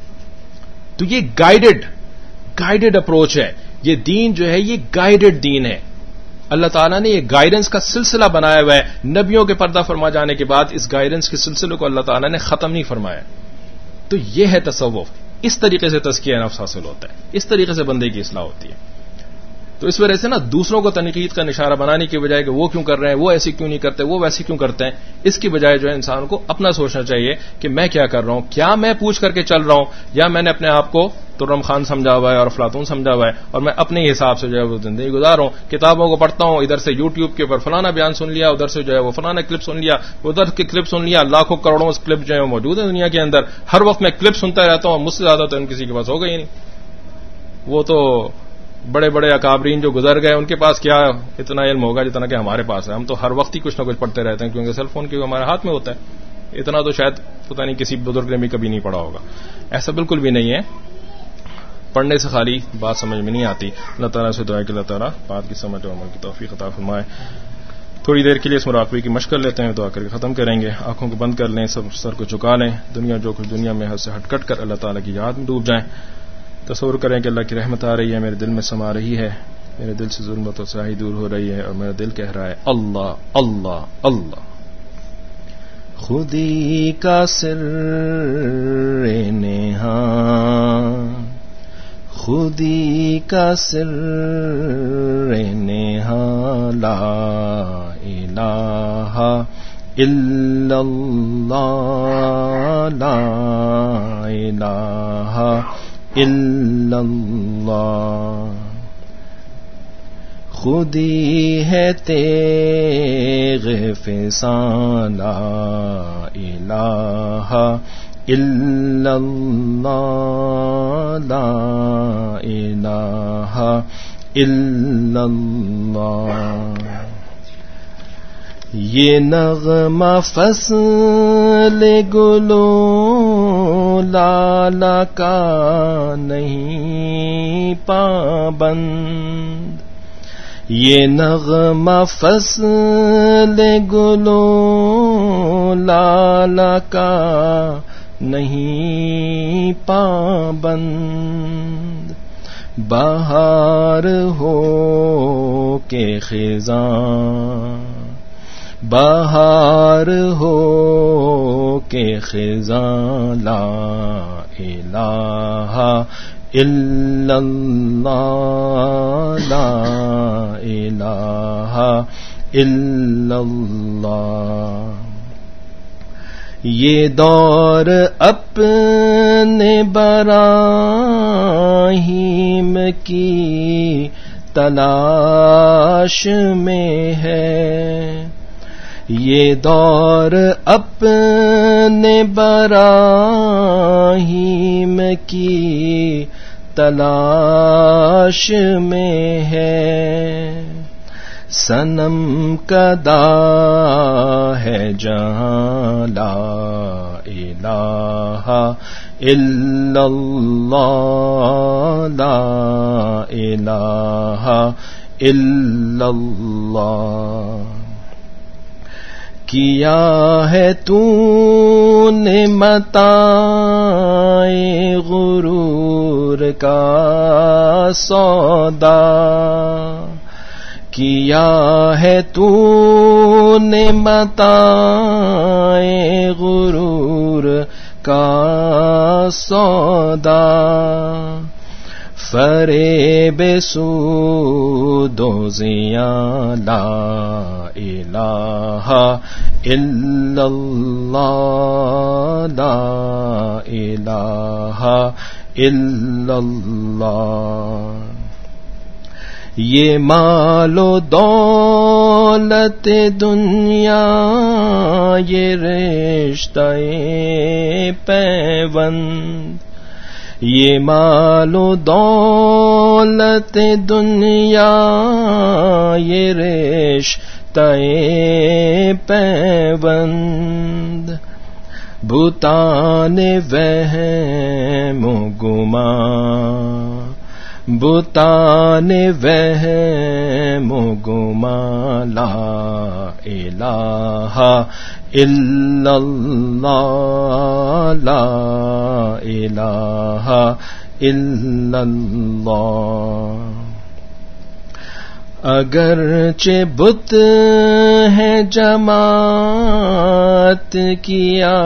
تو یہ گائیڈڈ گائیڈڈ اپروچ ہے. یہ دین جو ہے یہ گائیڈڈ دین ہے. اللہ تعالیٰ نے یہ گائیڈنس کا سلسلہ بنایا ہوا ہے. نبیوں کے پردہ فرما جانے کے بعد اس گائیڈنس کے سلسلے کو اللہ تعالیٰ نے ختم نہیں فرمایا. تو یہ ہے تصوف. اس طریقے سے تزکیہ نفس حاصل ہوتا ہے, اس طریقے سے بندے کی اصلاح ہوتی ہے. تو اس وجہ سے نا دوسروں کو تنقید کا نشانہ بنانے کی بجائے کہ وہ کیوں کر رہے ہیں, وہ ایسے کیوں نہیں کرتے, وہ ویسے کیوں کرتے ہیں, اس کی بجائے جو ہے انسان کو اپنا سوچنا چاہیے کہ میں کیا کر رہا ہوں, کیا میں پوچھ کر کے چل رہا ہوں, یا میں نے اپنے آپ کو ترم خان سمجھا ہوا ہے اور افلاطون سمجھا ہوا ہے اور میں اپنے ہی حساب سے جو ہے وہ زندگی گزار رہا ہوں. کتابوں کو پڑھتا ہوں, ادھر سے یوٹیوب کے اوپر فلانا بیان سن لیا, ادھر سے جو ہے وہ فلانا کلپ سن لیا, ادھر کی کلپ سن لیا. لاکھوں کروڑوں کلپ جو ہے وہ موجود ہیں دنیا کے اندر. ہر وقت میں کلپ سنتا رہتا ہوں, مجھ سے زیادہ تو کسی کے پاس ہوگا ہی نہیں. وہ تو بڑے بڑے اکابرین جو گزر گئے ان کے پاس کیا اتنا علم ہوگا جتنا کہ ہمارے پاس ہے. ہم تو ہر وقت ہی کچھ نہ کچھ پڑھتے رہتے ہیں کیونکہ سیل فون کے ہمارے ہاتھ میں ہوتا ہے. اتنا تو شاید پتہ نہیں کسی بزرگ نے بھی کبھی نہیں پڑھا ہوگا. ایسا بالکل بھی نہیں ہے. پڑھنے سے خالی بات سمجھ میں نہیں آتی. اللہ تعالیٰ سے دعا کہ اللہ تعالیٰ بات کی سمجھ اور عمل کی توفیق عطا فرمائے. تھوڑی دیر کے لیے اس مراقبے کی مشق کر لیتے ہیں, دعا کر کے ختم کریں گے. آنکھوں کو بند کر لیں, سب سر کو جھکا لیں. دنیا جو کچھ دنیا میں سے ہٹ کٹ کر اللہ تعالیٰ کی یاد میں ڈوب جائیں. تصور کریں کہ اللہ کی رحمت آ رہی ہے، میرے دل میں سما رہی ہے، میرے دل سے ظلمت و سیاہی دور ہو رہی ہے، اور میرا دل کہہ رہا ہے اللہ اللہ اللہ۔ خودی کا سر نہاں، خودی کا سر نہاں، لا الہ الا اللہ، لا الہ الا اللہ۔ خودی ہے تیغ فسان، لا الہ الا اللہ، لا الہ الا اللہ۔ یہ نغمہ فصل گلوں لالا کا نہیں پابند، یہ نغمہ فصل گلوں لالا کا نہیں پابند۔ بہار ہو کے خزاں، بہار ہو کے خزاں، لا الہ الا اللہ، لا الہ الا اللہ۔ یہ دور اپنے براہیم کی تلاش میں ہے، یہ دور اپنے براہیم کی تلاش میں ہے۔ صنم کدا ہے جہاں، لا الہ الا اللہ، لا الہ الا اللہ۔ کیا ہے تو نے متاع غرور کا سودا، کیا ہے تو نے متاع غرور کا سودا، فریب سود و زیاں، لا الہ الا اللہ، لا الہ الا اللہ۔ یہ مال و دولت دنیا، یہ رشتہ پیوند، یہ مال و دولت دنیا، یہ رشتہ پیوند۔ بتان وہم و گمان، بتان وہم و گمان، لا الہ الا اللہ، لا الہ الا اللہ۔ اگرچہ بت ہے جماعت کی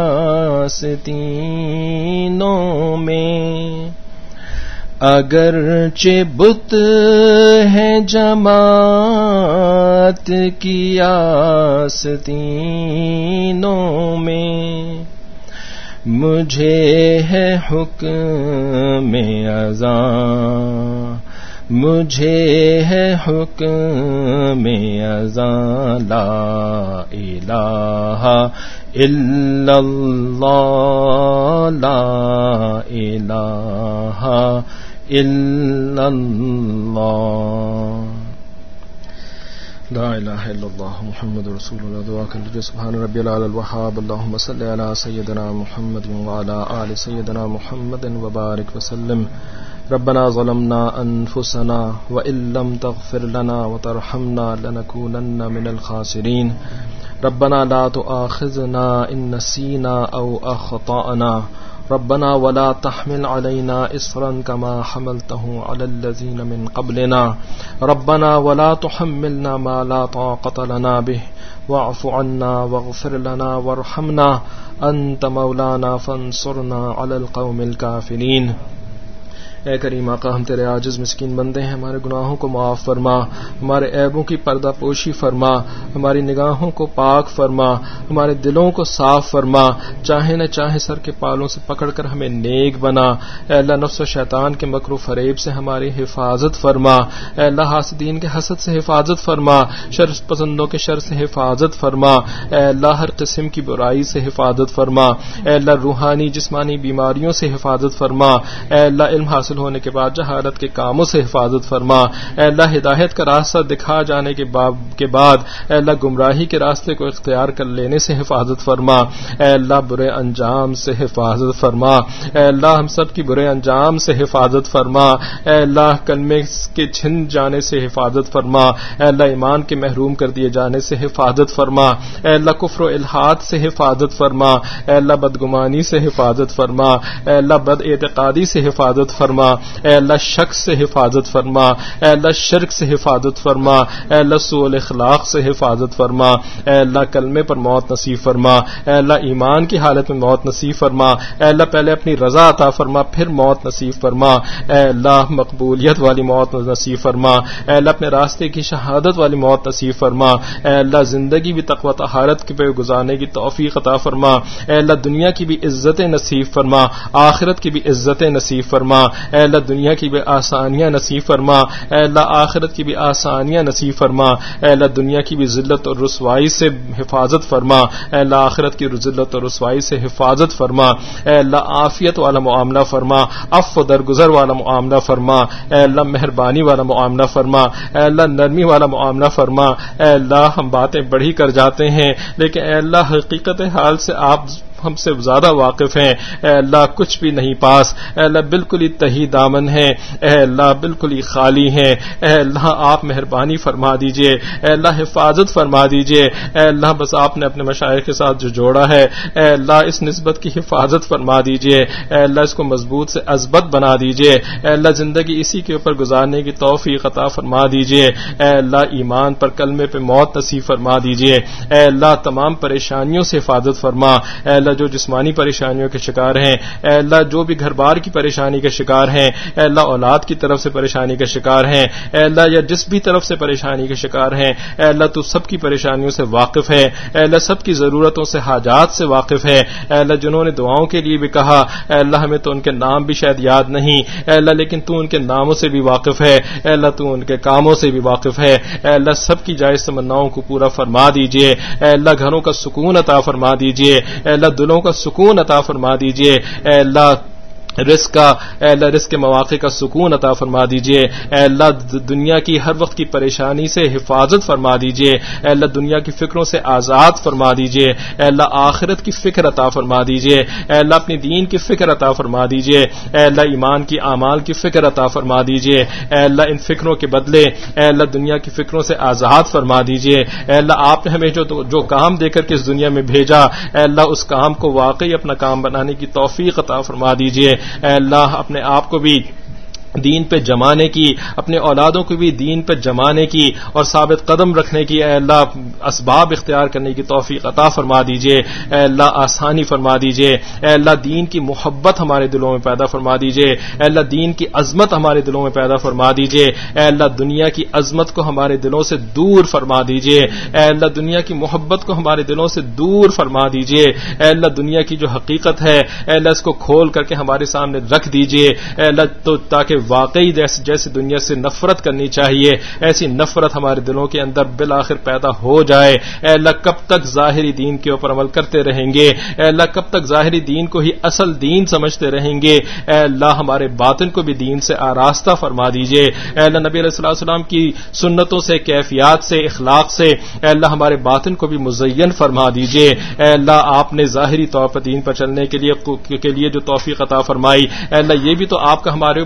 آستینوں میں، اگرچہ بت ہے جماعت کی آستینوں میں، مجھے ہے حکم اذان، مجھے ہے حکم اذان، لا الہ الا اللہ، لا الہ الا اللہ۔ لا الہ الا اللہ محمد رسول اللہ۔ دعا کر لیجیے۔ سبحان ربی العلی الوہاب، اللہم صلی علی سیدنا محمد وعلی آل سیدنا محمد وبارک وسلم۔ ربنا ظلمنا انفسنا وان لم تغفر لنا وترحمنا لنكونن من الخاسرین۔ ربنا لا تؤاخذنا ان نسینا او اخطأنا، ربنا ولا تحمل علينا إصرا كما حملته على الذين من قبلنا ربنا ولا تحملنا ما لا طاقة لنا به واعف عنا واغفر لنا وارحمنا أنت مولانا فانصرنا على القوم الكافرين۔ اے کریم آقا، ہم تیرے عاجز مسکین بندے ہیں، ہمارے گناہوں کو معاف فرما، ہمارے عیبوں کی پردہ پوشی فرما، ہماری نگاہوں کو پاک فرما، ہمارے دلوں کو صاف فرما، چاہے نہ چاہے سر کے بالوں سے پکڑ کر ہمیں نیک بنا۔ اے اللہ، نفس و شیطان کے مکر و فریب سے ہماری حفاظت فرما۔ اے اللہ، حاسدین کے حسد سے حفاظت فرما، شر پسندوں کے شر سے حفاظت فرما۔ اے اللہ، ہر قسم کی برائی سے حفاظت فرما۔ اے اللہ، روحانی جسمانی بیماریوں سے حفاظت فرما۔ اے اللہ، علم حاصل ہونے کے بعد جہالت کے کاموں سے حفاظت فرما۔ اے اللہ، ہدایت کا راستہ دکھا جانے کے بعد اے اللہ گمراہی کے راستے کو اختیار کر لینے سے حفاظت فرما۔ اے اللہ، برے انجام سے حفاظت فرما۔ اے اللہ، ہم سب کی برے انجام سے حفاظت فرما۔ اے اللہ، کلمے کے چھن جانے سے حفاظت فرما۔ اے اللہ، ایمان کے محروم کر دیے جانے سے حفاظت فرما۔ اے اللہ، کفر و الحاد سے حفاظت فرما۔ اے اللہ، بدگمانی سے حفاظت فرما۔ اے اللہ، بد اعتقادی سے حفاظت فرما۔ اے اللہ، شک سے حفاظت فرما۔ اے اللہ، شرک سے حفاظت فرما۔ اے اللہ، سوء الاخلاق سے حفاظت فرما۔ اے اللہ، کلمے پر موت نصیب فرما۔ اے اللہ، ایمان کی حالت میں موت نصیب فرما۔ اے اللہ، پہلے اپنی رضا عطا فرما، پھر موت نصیب فرما۔ اے اللہ، مقبولیت والی موت نصیب فرما۔ اے اللہ، اپنے راستے کی شہادت والی موت نصیب فرما۔ اے اللہ، زندگی بھی تقوی طہارت پہ گزارنے کی توفیق عطا فرما۔ اے اللہ، دنیا کی بھی عزتیں نصیب فرما، آخرت کی بھی عزتیں نصیب فرما۔ اے اللہ، دنیا کی بھی آسانیاں نصیب فرما۔ اے اللہ، آخرت کی بھی آسانیاں نصیب فرما۔ اے اللہ، دنیا کی بھی ذلت اور رسوائی سے حفاظت فرما۔ اے اللہ، آخرت کی ذلت اور رسوائی سے حفاظت فرما۔ اے اللہ، عافیت والا معاملہ فرما، عفو درگزر والا معاملہ فرما۔ اے اللہ، مہربانی والا معاملہ فرما۔ اے اللہ، نرمی والا معاملہ فرما۔ اے اللہ، ہم باتیں بڑھی کر جاتے ہیں، لیکن اے اللہ، حقیقت حال سے آپ ہم سے زیادہ واقف ہیں۔ اے اللہ، کچھ بھی نہیں پاس، اے اللہ بالکل ہی تہی دامن ہے، اے اللہ بالکل ہی خالی ہیں۔ اے اللہ، آپ مہربانی فرما دیجئے، اے اللہ حفاظت فرما دیجئے۔ اے اللہ، بس آپ نے اپنے مشائخ کے ساتھ جو جوڑا ہے، اے اللہ اس نسبت کی حفاظت فرما دیجئے۔ اے اللہ، اس کو مضبوط سے اثبت بنا دیجئے۔ اے اللہ، زندگی اسی کے اوپر گزارنے کی توفیق عطا فرما دیجئے۔ اے اللہ، ایمان پر کلمے پہ موت نصیب فرما دیجئے۔ اے اللہ، تمام پریشانیوں سے حفاظت فرما۔ اے اللہ، جو جسمانی پریشانیوں کے شکار ہیں، اے اللہ جو بھی گھر بار کی پریشانی کے شکار ہیں، اے اللہ اولاد کی طرف سے پریشانی کے شکار ہیں، اے اللہ یا جس بھی طرف سے پریشانی کے شکار ہیں، اے اللہ تو سب کی پریشانیوں سے واقف ہے۔ اے اللہ، سب کی ضرورتوں سے حاجات سے واقف ہے۔ اے اللہ، جنہوں نے دعاؤں کے لیے بھی کہا، اے اللہ ہمیں تو ان کے نام بھی شاید یاد نہیں، اے اللہ لیکن تو ان کے ناموں سے بھی واقف ہے، اے اللہ تو ان کے کاموں سے بھی واقف ہے۔ اے اللہ، سب کی جائز تمناؤں کو پورا فرما دیجئے۔ اے اللہ، گھروں کا سکون عطا فرما دیجئے۔ اے اللہ، دلوں کا سکون عطا فرما دیجئے۔ اے اللہ، رزق کا اے اللہ رزق کے مواقع کا سکون عطا فرما دیجئے۔ اے اللہ، دنیا کی ہر وقت کی پریشانی سے حفاظت فرما دیجئے۔ اے اللہ، دنیا کی فکروں سے آزاد فرما دیجئے۔ اے اللہ، آخرت کی فکر عطا فرما دیجئے۔ اے اللہ، اپنی دین کی فکر عطا فرما دیجئے۔ اے اللہ، ایمان کی اعمال کی فکر عطا فرما دیجئے۔ اے اللہ، ان فکروں کے بدلے اے اللہ دنیا کی فکروں سے آزاد فرما دیجئے۔ اے اللہ، آپ نے ہمیں جو جو کام دے کر کے اس دنیا میں بھیجا، اے اللہ اس کام کو واقعی اپنا کام بنانے کی توفیق عطا فرما دیجئے۔ اے اللہ، اپنے آپ کو بھی دین پہ جمانے کی، اپنے اولادوں کو بھی دین پہ جمانے کی اور ثابت قدم رکھنے کی اے اللہ اسباب اختیار کرنے کی توفیق عطا فرما دیجئے۔ اے اللہ آسانی فرما دیجئے۔ اے اللہ دین کی محبت ہمارے دلوں میں پیدا فرما دیجئے۔ اے اللہ دین کی عظمت ہمارے دلوں میں پیدا فرما دیجئے۔ اے اللہ دنیا کی عظمت کو ہمارے دلوں سے دور فرما دیجئے۔ اے اللہ دنیا کی محبت کو ہمارے دلوں سے دور فرما دیجئے۔ اے اللہ دنیا کی جو حقیقت ہے اے اللہ اس کو کھول کر کے ہمارے سامنے رکھ دیجئے۔ اے اللہ تو تاکہ واقعی جیسے جیسے دنیا سے نفرت کرنی چاہیے ایسی نفرت ہمارے دلوں کے اندر بالآخر پیدا ہو جائے۔ اے اللہ کب تک ظاہری دین کے اوپر عمل کرتے رہیں گے؟ اے اللہ کب تک ظاہری دین کو ہی اصل دین سمجھتے رہیں گے؟ اے اللہ ہمارے باطن کو بھی دین سے آراستہ فرما دیجئے۔ اے اللہ نبی علیہ الصلوۃ والسلام کی سنتوں سے، کیفیات سے، اخلاق سے اے اللہ ہمارے باطن کو بھی مزین فرما دیجئے۔ اے اللہ آپ نے ظاہری طور پر دین پر چلنے کے لیے کے لیے جو توفیق عطا فرمائی، اے اللہ یہ بھی تو آپ کا ہمارے اوپر فضل و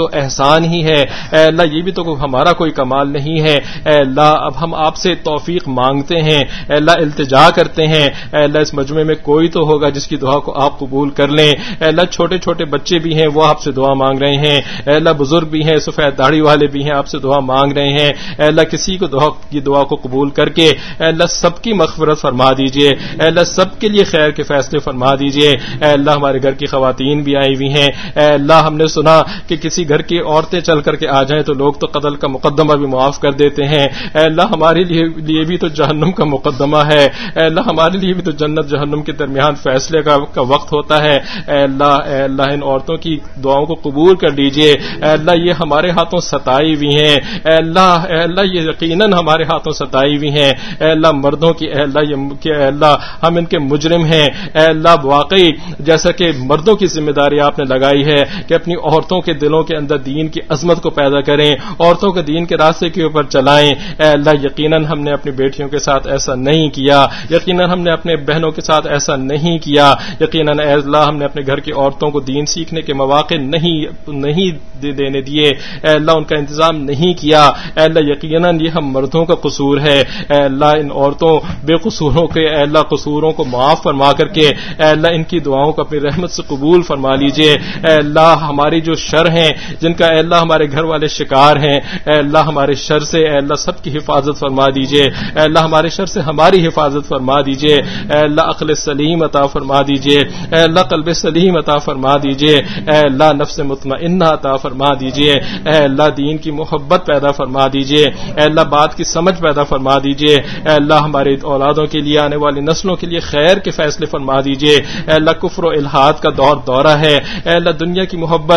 تو احسان ہی ہے، اے اللہ یہ بھی تو ہمارا کوئی کمال نہیں ہے، اے اللہ اب ہم آپ سے توفیق مانگتے ہیں، اے اللہ التجا کرتے ہیں، اے اللہ اس مجمع میں کوئی تو ہوگا جس کی دعا کو آپ قبول کر لیں، اے اللہ چھوٹے چھوٹے بچے بھی ہیں وہ آپ سے دعا مانگ رہے ہیں، اے اللہ بزرگ بھی ہیں سفید داڑھی والے بھی ہیں آپ سے دعا مانگ رہے ہیں، اے اللہ کسی کو دعا کی دعا کو قبول کر کے اے اللہ سب کی مغفرت فرما دیجئے، اے اللہ سب کے لیے خیر کے فیصلے فرما دیجئے، اے اللہ ہمارے گھر کی خواتین بھی آئی ہوئی ہیں، اے اللہ ہم نے سنا کہ کسی گھر کی عورتیں چل کر کے آ جائیں تو لوگ تو قتل کا مقدمہ بھی معاف کر دیتے ہیں، اے اللہ ہمارے لیے بھی تو جہنم کا مقدمہ ہے، اے اللہ ہمارے لیے بھی تو جنت جہنم کے درمیان فیصلے کا, کا وقت ہوتا ہے، اے اللہ اے اللہ ان عورتوں کی دعاؤں کو قبول کر لیجئے، اے اللہ یہ ہمارے ہاتھوں ستائی ہوئی ہیں، اے اللہ اے اللہ یہ یقیناً ہمارے ہاتھوں ستائی ہوئی ہیں، اے اللہ مردوں کی اے اللہ یہ اے اللہ ہم ان کے مجرم ہیں، اے اللہ واقعی جیسا کہ مردوں کی ذمہ داری آپ نے لگائی ہے کہ اپنی عورتوں کے دلوں کے اندر دین کی عظمت کو پیدا کریں، عورتوں کو دین کے راستے کے اوپر چلائیں، اے اللہ یقیناً ہم نے اپنی بیٹیوں کے ساتھ ایسا نہیں کیا، یقیناً ہم نے اپنے بہنوں کے ساتھ ایسا نہیں کیا، یقیناً اے اللہ ہم نے اپنے گھر کی عورتوں کو دین سیکھنے کے مواقع نہیں نہیں دینے دیے، اے اللہ ان کا انتظام نہیں کیا، اے اللہ یقیناً یہ ہم مردوں کا قصور ہے، اے اللہ ان عورتوں بے قصوروں کے اے اللہ قصوروں کو معاف فرما کر کے اے اللہ ان کی دعاؤں کو اپنی رحمت سے قبول فرما لیجئے، اے اللہ ہماری جو شر ہیں جن کا اے اللہ ہمارے گھر والے شکار ہیں، اے اللہ ہمارے شر سے اے اللہ سب کی حفاظت فرما دیجئے، اے اللہ ہمارے شر سے ہماری حفاظت فرما دیجئے، اے اللہ عقل سلیم عطا فرما دیجئے، اے اللہ قلب سلیم عطا فرما دیجئے، اے اللہ نفس مطمئنہ عطا فرما دیجئے، اے اللہ دین کی محبت پیدا فرما دیجئے، اے اللہ بات کی سمجھ پیدا فرما دیجئے، اے اللہ ہماری اولادوں کے لیے آنے والی نسلوں کے لیے خیر کے فیصلے فرما دیجئے، اے اللہ کفر و الحاد کا دور دورہ ہے، اے اللہ دنیا کی محبت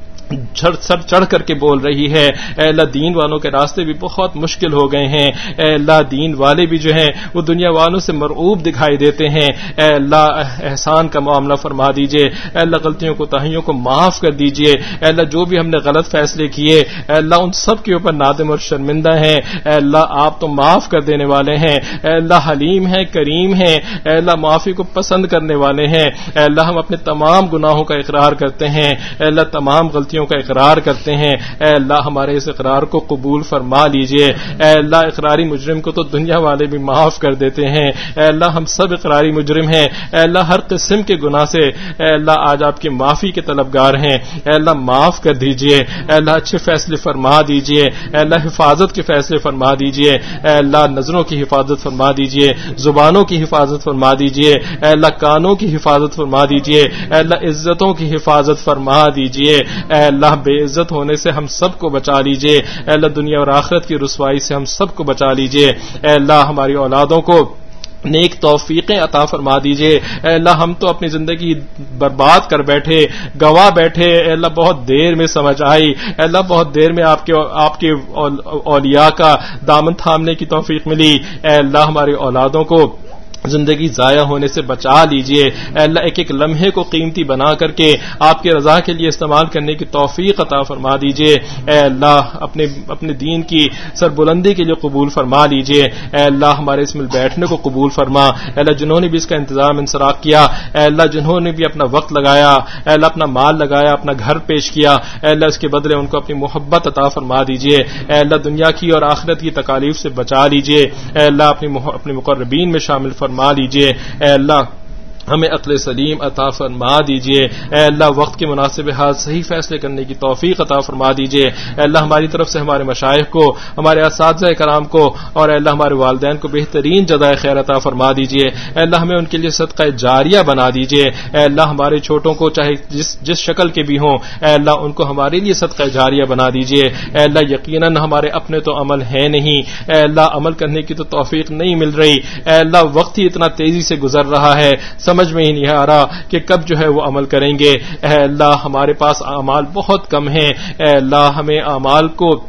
سر چڑھ کر کے بول رہی ہے، اے اللہ دین والوں کے راستے بھی بہت مشکل ہو گئے ہیں، اے اللہ دین والے بھی جو ہیں وہ دنیا والوں سے مرعوب دکھائی دیتے ہیں، اے اللہ احسان کا معاملہ فرما دیجئے، اے اللہ غلطیوں کو تاہیوں کو معاف کر دیجئے، اے اللہ جو بھی ہم نے غلط فیصلے کیے اے اللہ ان سب کے اوپر نادم اور شرمندہ ہیں، اے اللہ آپ تو معاف کر دینے والے ہیں، اے اللہ حلیم ہیں کریم ہیں، اے اللہ معافی کو پسند کرنے والے ہیں، اے اللہ ہم اپنے تمام گناہوں کا اقرار کرتے ہیں، اے اللہ تمام غلطیوں کا اقرار کرتے ہیں، اے اللہ ہمارے اس اقرار کو قبول فرما لیجئے، اے اللہ اقراری مجرم کو تو دنیا والے بھی معاف کر دیتے ہیں، اے اللہ ہم سب اقراری مجرم ہیں، اے اللہ ہر قسم کے گناہ سے اے اللہ آج آپ کی معافی کے طلبگار ہیں، اے اللہ معاف کر دیجئے، اے اللہ اچھے فیصلے فرما دیجئے، اے اللہ حفاظت کے فیصلے فرما دیجئے، اے اللہ نظروں کی حفاظت فرما دیجئے، زبانوں کی حفاظت فرما دیجئے، اے اللہ کانوں کی حفاظت فرما دیجئے، اے اللہ عزتوں کی حفاظت فرما دیجئے، اے اللہ بے عزت ہونے سے ہم سب کو بچا لیجئے، اے اللہ دنیا اور آخرت کی رسوائی سے ہم سب کو بچا لیجئے، اے اللہ ہماری اولادوں کو نیک توفیقیں عطا فرما دیجئے، اے اللہ ہم تو اپنی زندگی برباد کر بیٹھے گواہ بیٹھے، اے اللہ بہت دیر میں سمجھ آئی، اے اللہ بہت دیر میں آپ کے آپ کے اولیاء کا دامن تھامنے کی توفیق ملی، اے اللہ ہماری اولادوں کو زندگی ضائع ہونے سے بچا لیجئے، اے اللہ ایک ایک لمحے کو قیمتی بنا کر کے آپ کے رضا کے لیے استعمال کرنے کی توفیق عطا فرما دیجئے، اے اللہ اپنے اپنے دین کی سربلندی کے لیے قبول فرما لیجئے، اے اللہ ہمارے اس مل بیٹھنے کو قبول فرما، اے اللہ جنہوں نے بھی اس کا انتظام انصراف کیا، اے اللہ جنہوں نے بھی اپنا وقت لگایا، اے اللہ اپنا مال لگایا، اپنا گھر پیش کیا، اے اللہ اس کے بدلے ان کو اپنی محبت عطا فرما دیجئے، اے اللہ دنیا کی اور آخرت کی تکالیف سے بچا لیجئے، اے اللہ اپنی اپنے مقربین میں شامل فرما فرما لیجئے، اے اللہ ہمیں عقل سلیم عطا فرما دیجئے، اے اللہ وقت کے مناسب حال صحیح فیصلے کرنے کی توفیق عطا فرما دیجئے، اے اللہ ہماری طرف سے ہمارے مشائخ کو، ہمارے اساتذہ کرام کو اور اے اللہ ہمارے والدین کو بہترین جزائے خیر عطا فرما دیجئے، اے اللہ ہمیں ان کے لیے صدقہ جاریہ بنا دیجئے، اے اللہ ہمارے چھوٹوں کو چاہے جس جس شکل کے بھی ہوں اے اللہ ان کو ہمارے لیے صدقہ جاریہ بنا دیجئے، اے اللہ یقیناً ہمارے اپنے تو عمل ہے نہیں، اے اللہ عمل کرنے کی تو توفیق نہیں مل رہی، اے اللہ وقت ہی اتنا تیزی سے گزر رہا ہے، سمجھ میں ہی نہیں آ رہا کہ کب جو ہے وہ عمل کریں گے، اے اللہ ہمارے پاس اعمال بہت کم ہیں، اے اللہ ہمیں اعمال کو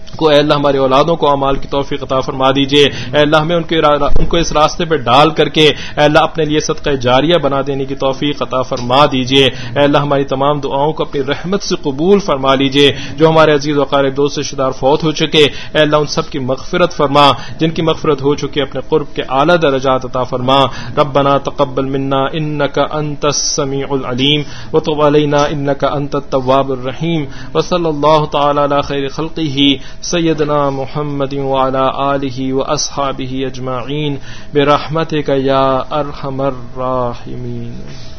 کو اے اللہ ہماری اولادوں کو اعمال کی توفیق عطا فرما دیجیے. اے اللہ ہمیں ان کے ان کو اس راستے پہ ڈال کر کے اے اللہ اپنے لیے صدقہ جاریہ بنا دینے کی توفیق عطا فرما دیجیے. اے اللہ ہماری تمام دعاؤں کو اپنی رحمت سے قبول فرما لیجیے. جو ہمارے عزیز وقارب دوست رشتہ دار فوت ہو چکے اے اللہ ان سب کی مغفرت فرما. جن کی مغفرت ہو چکی اپنے قرب کے اعلی درجات عطا فرما. ربنا تقبل منا انك انت السميع العليم وتب علينا انك انت التواب الرحيم. وصلى الله تعالى على خير خلقه سيدنا محمد وعلى آله وأصحابه أجمعين برحمتك يا أرحم الراحمين.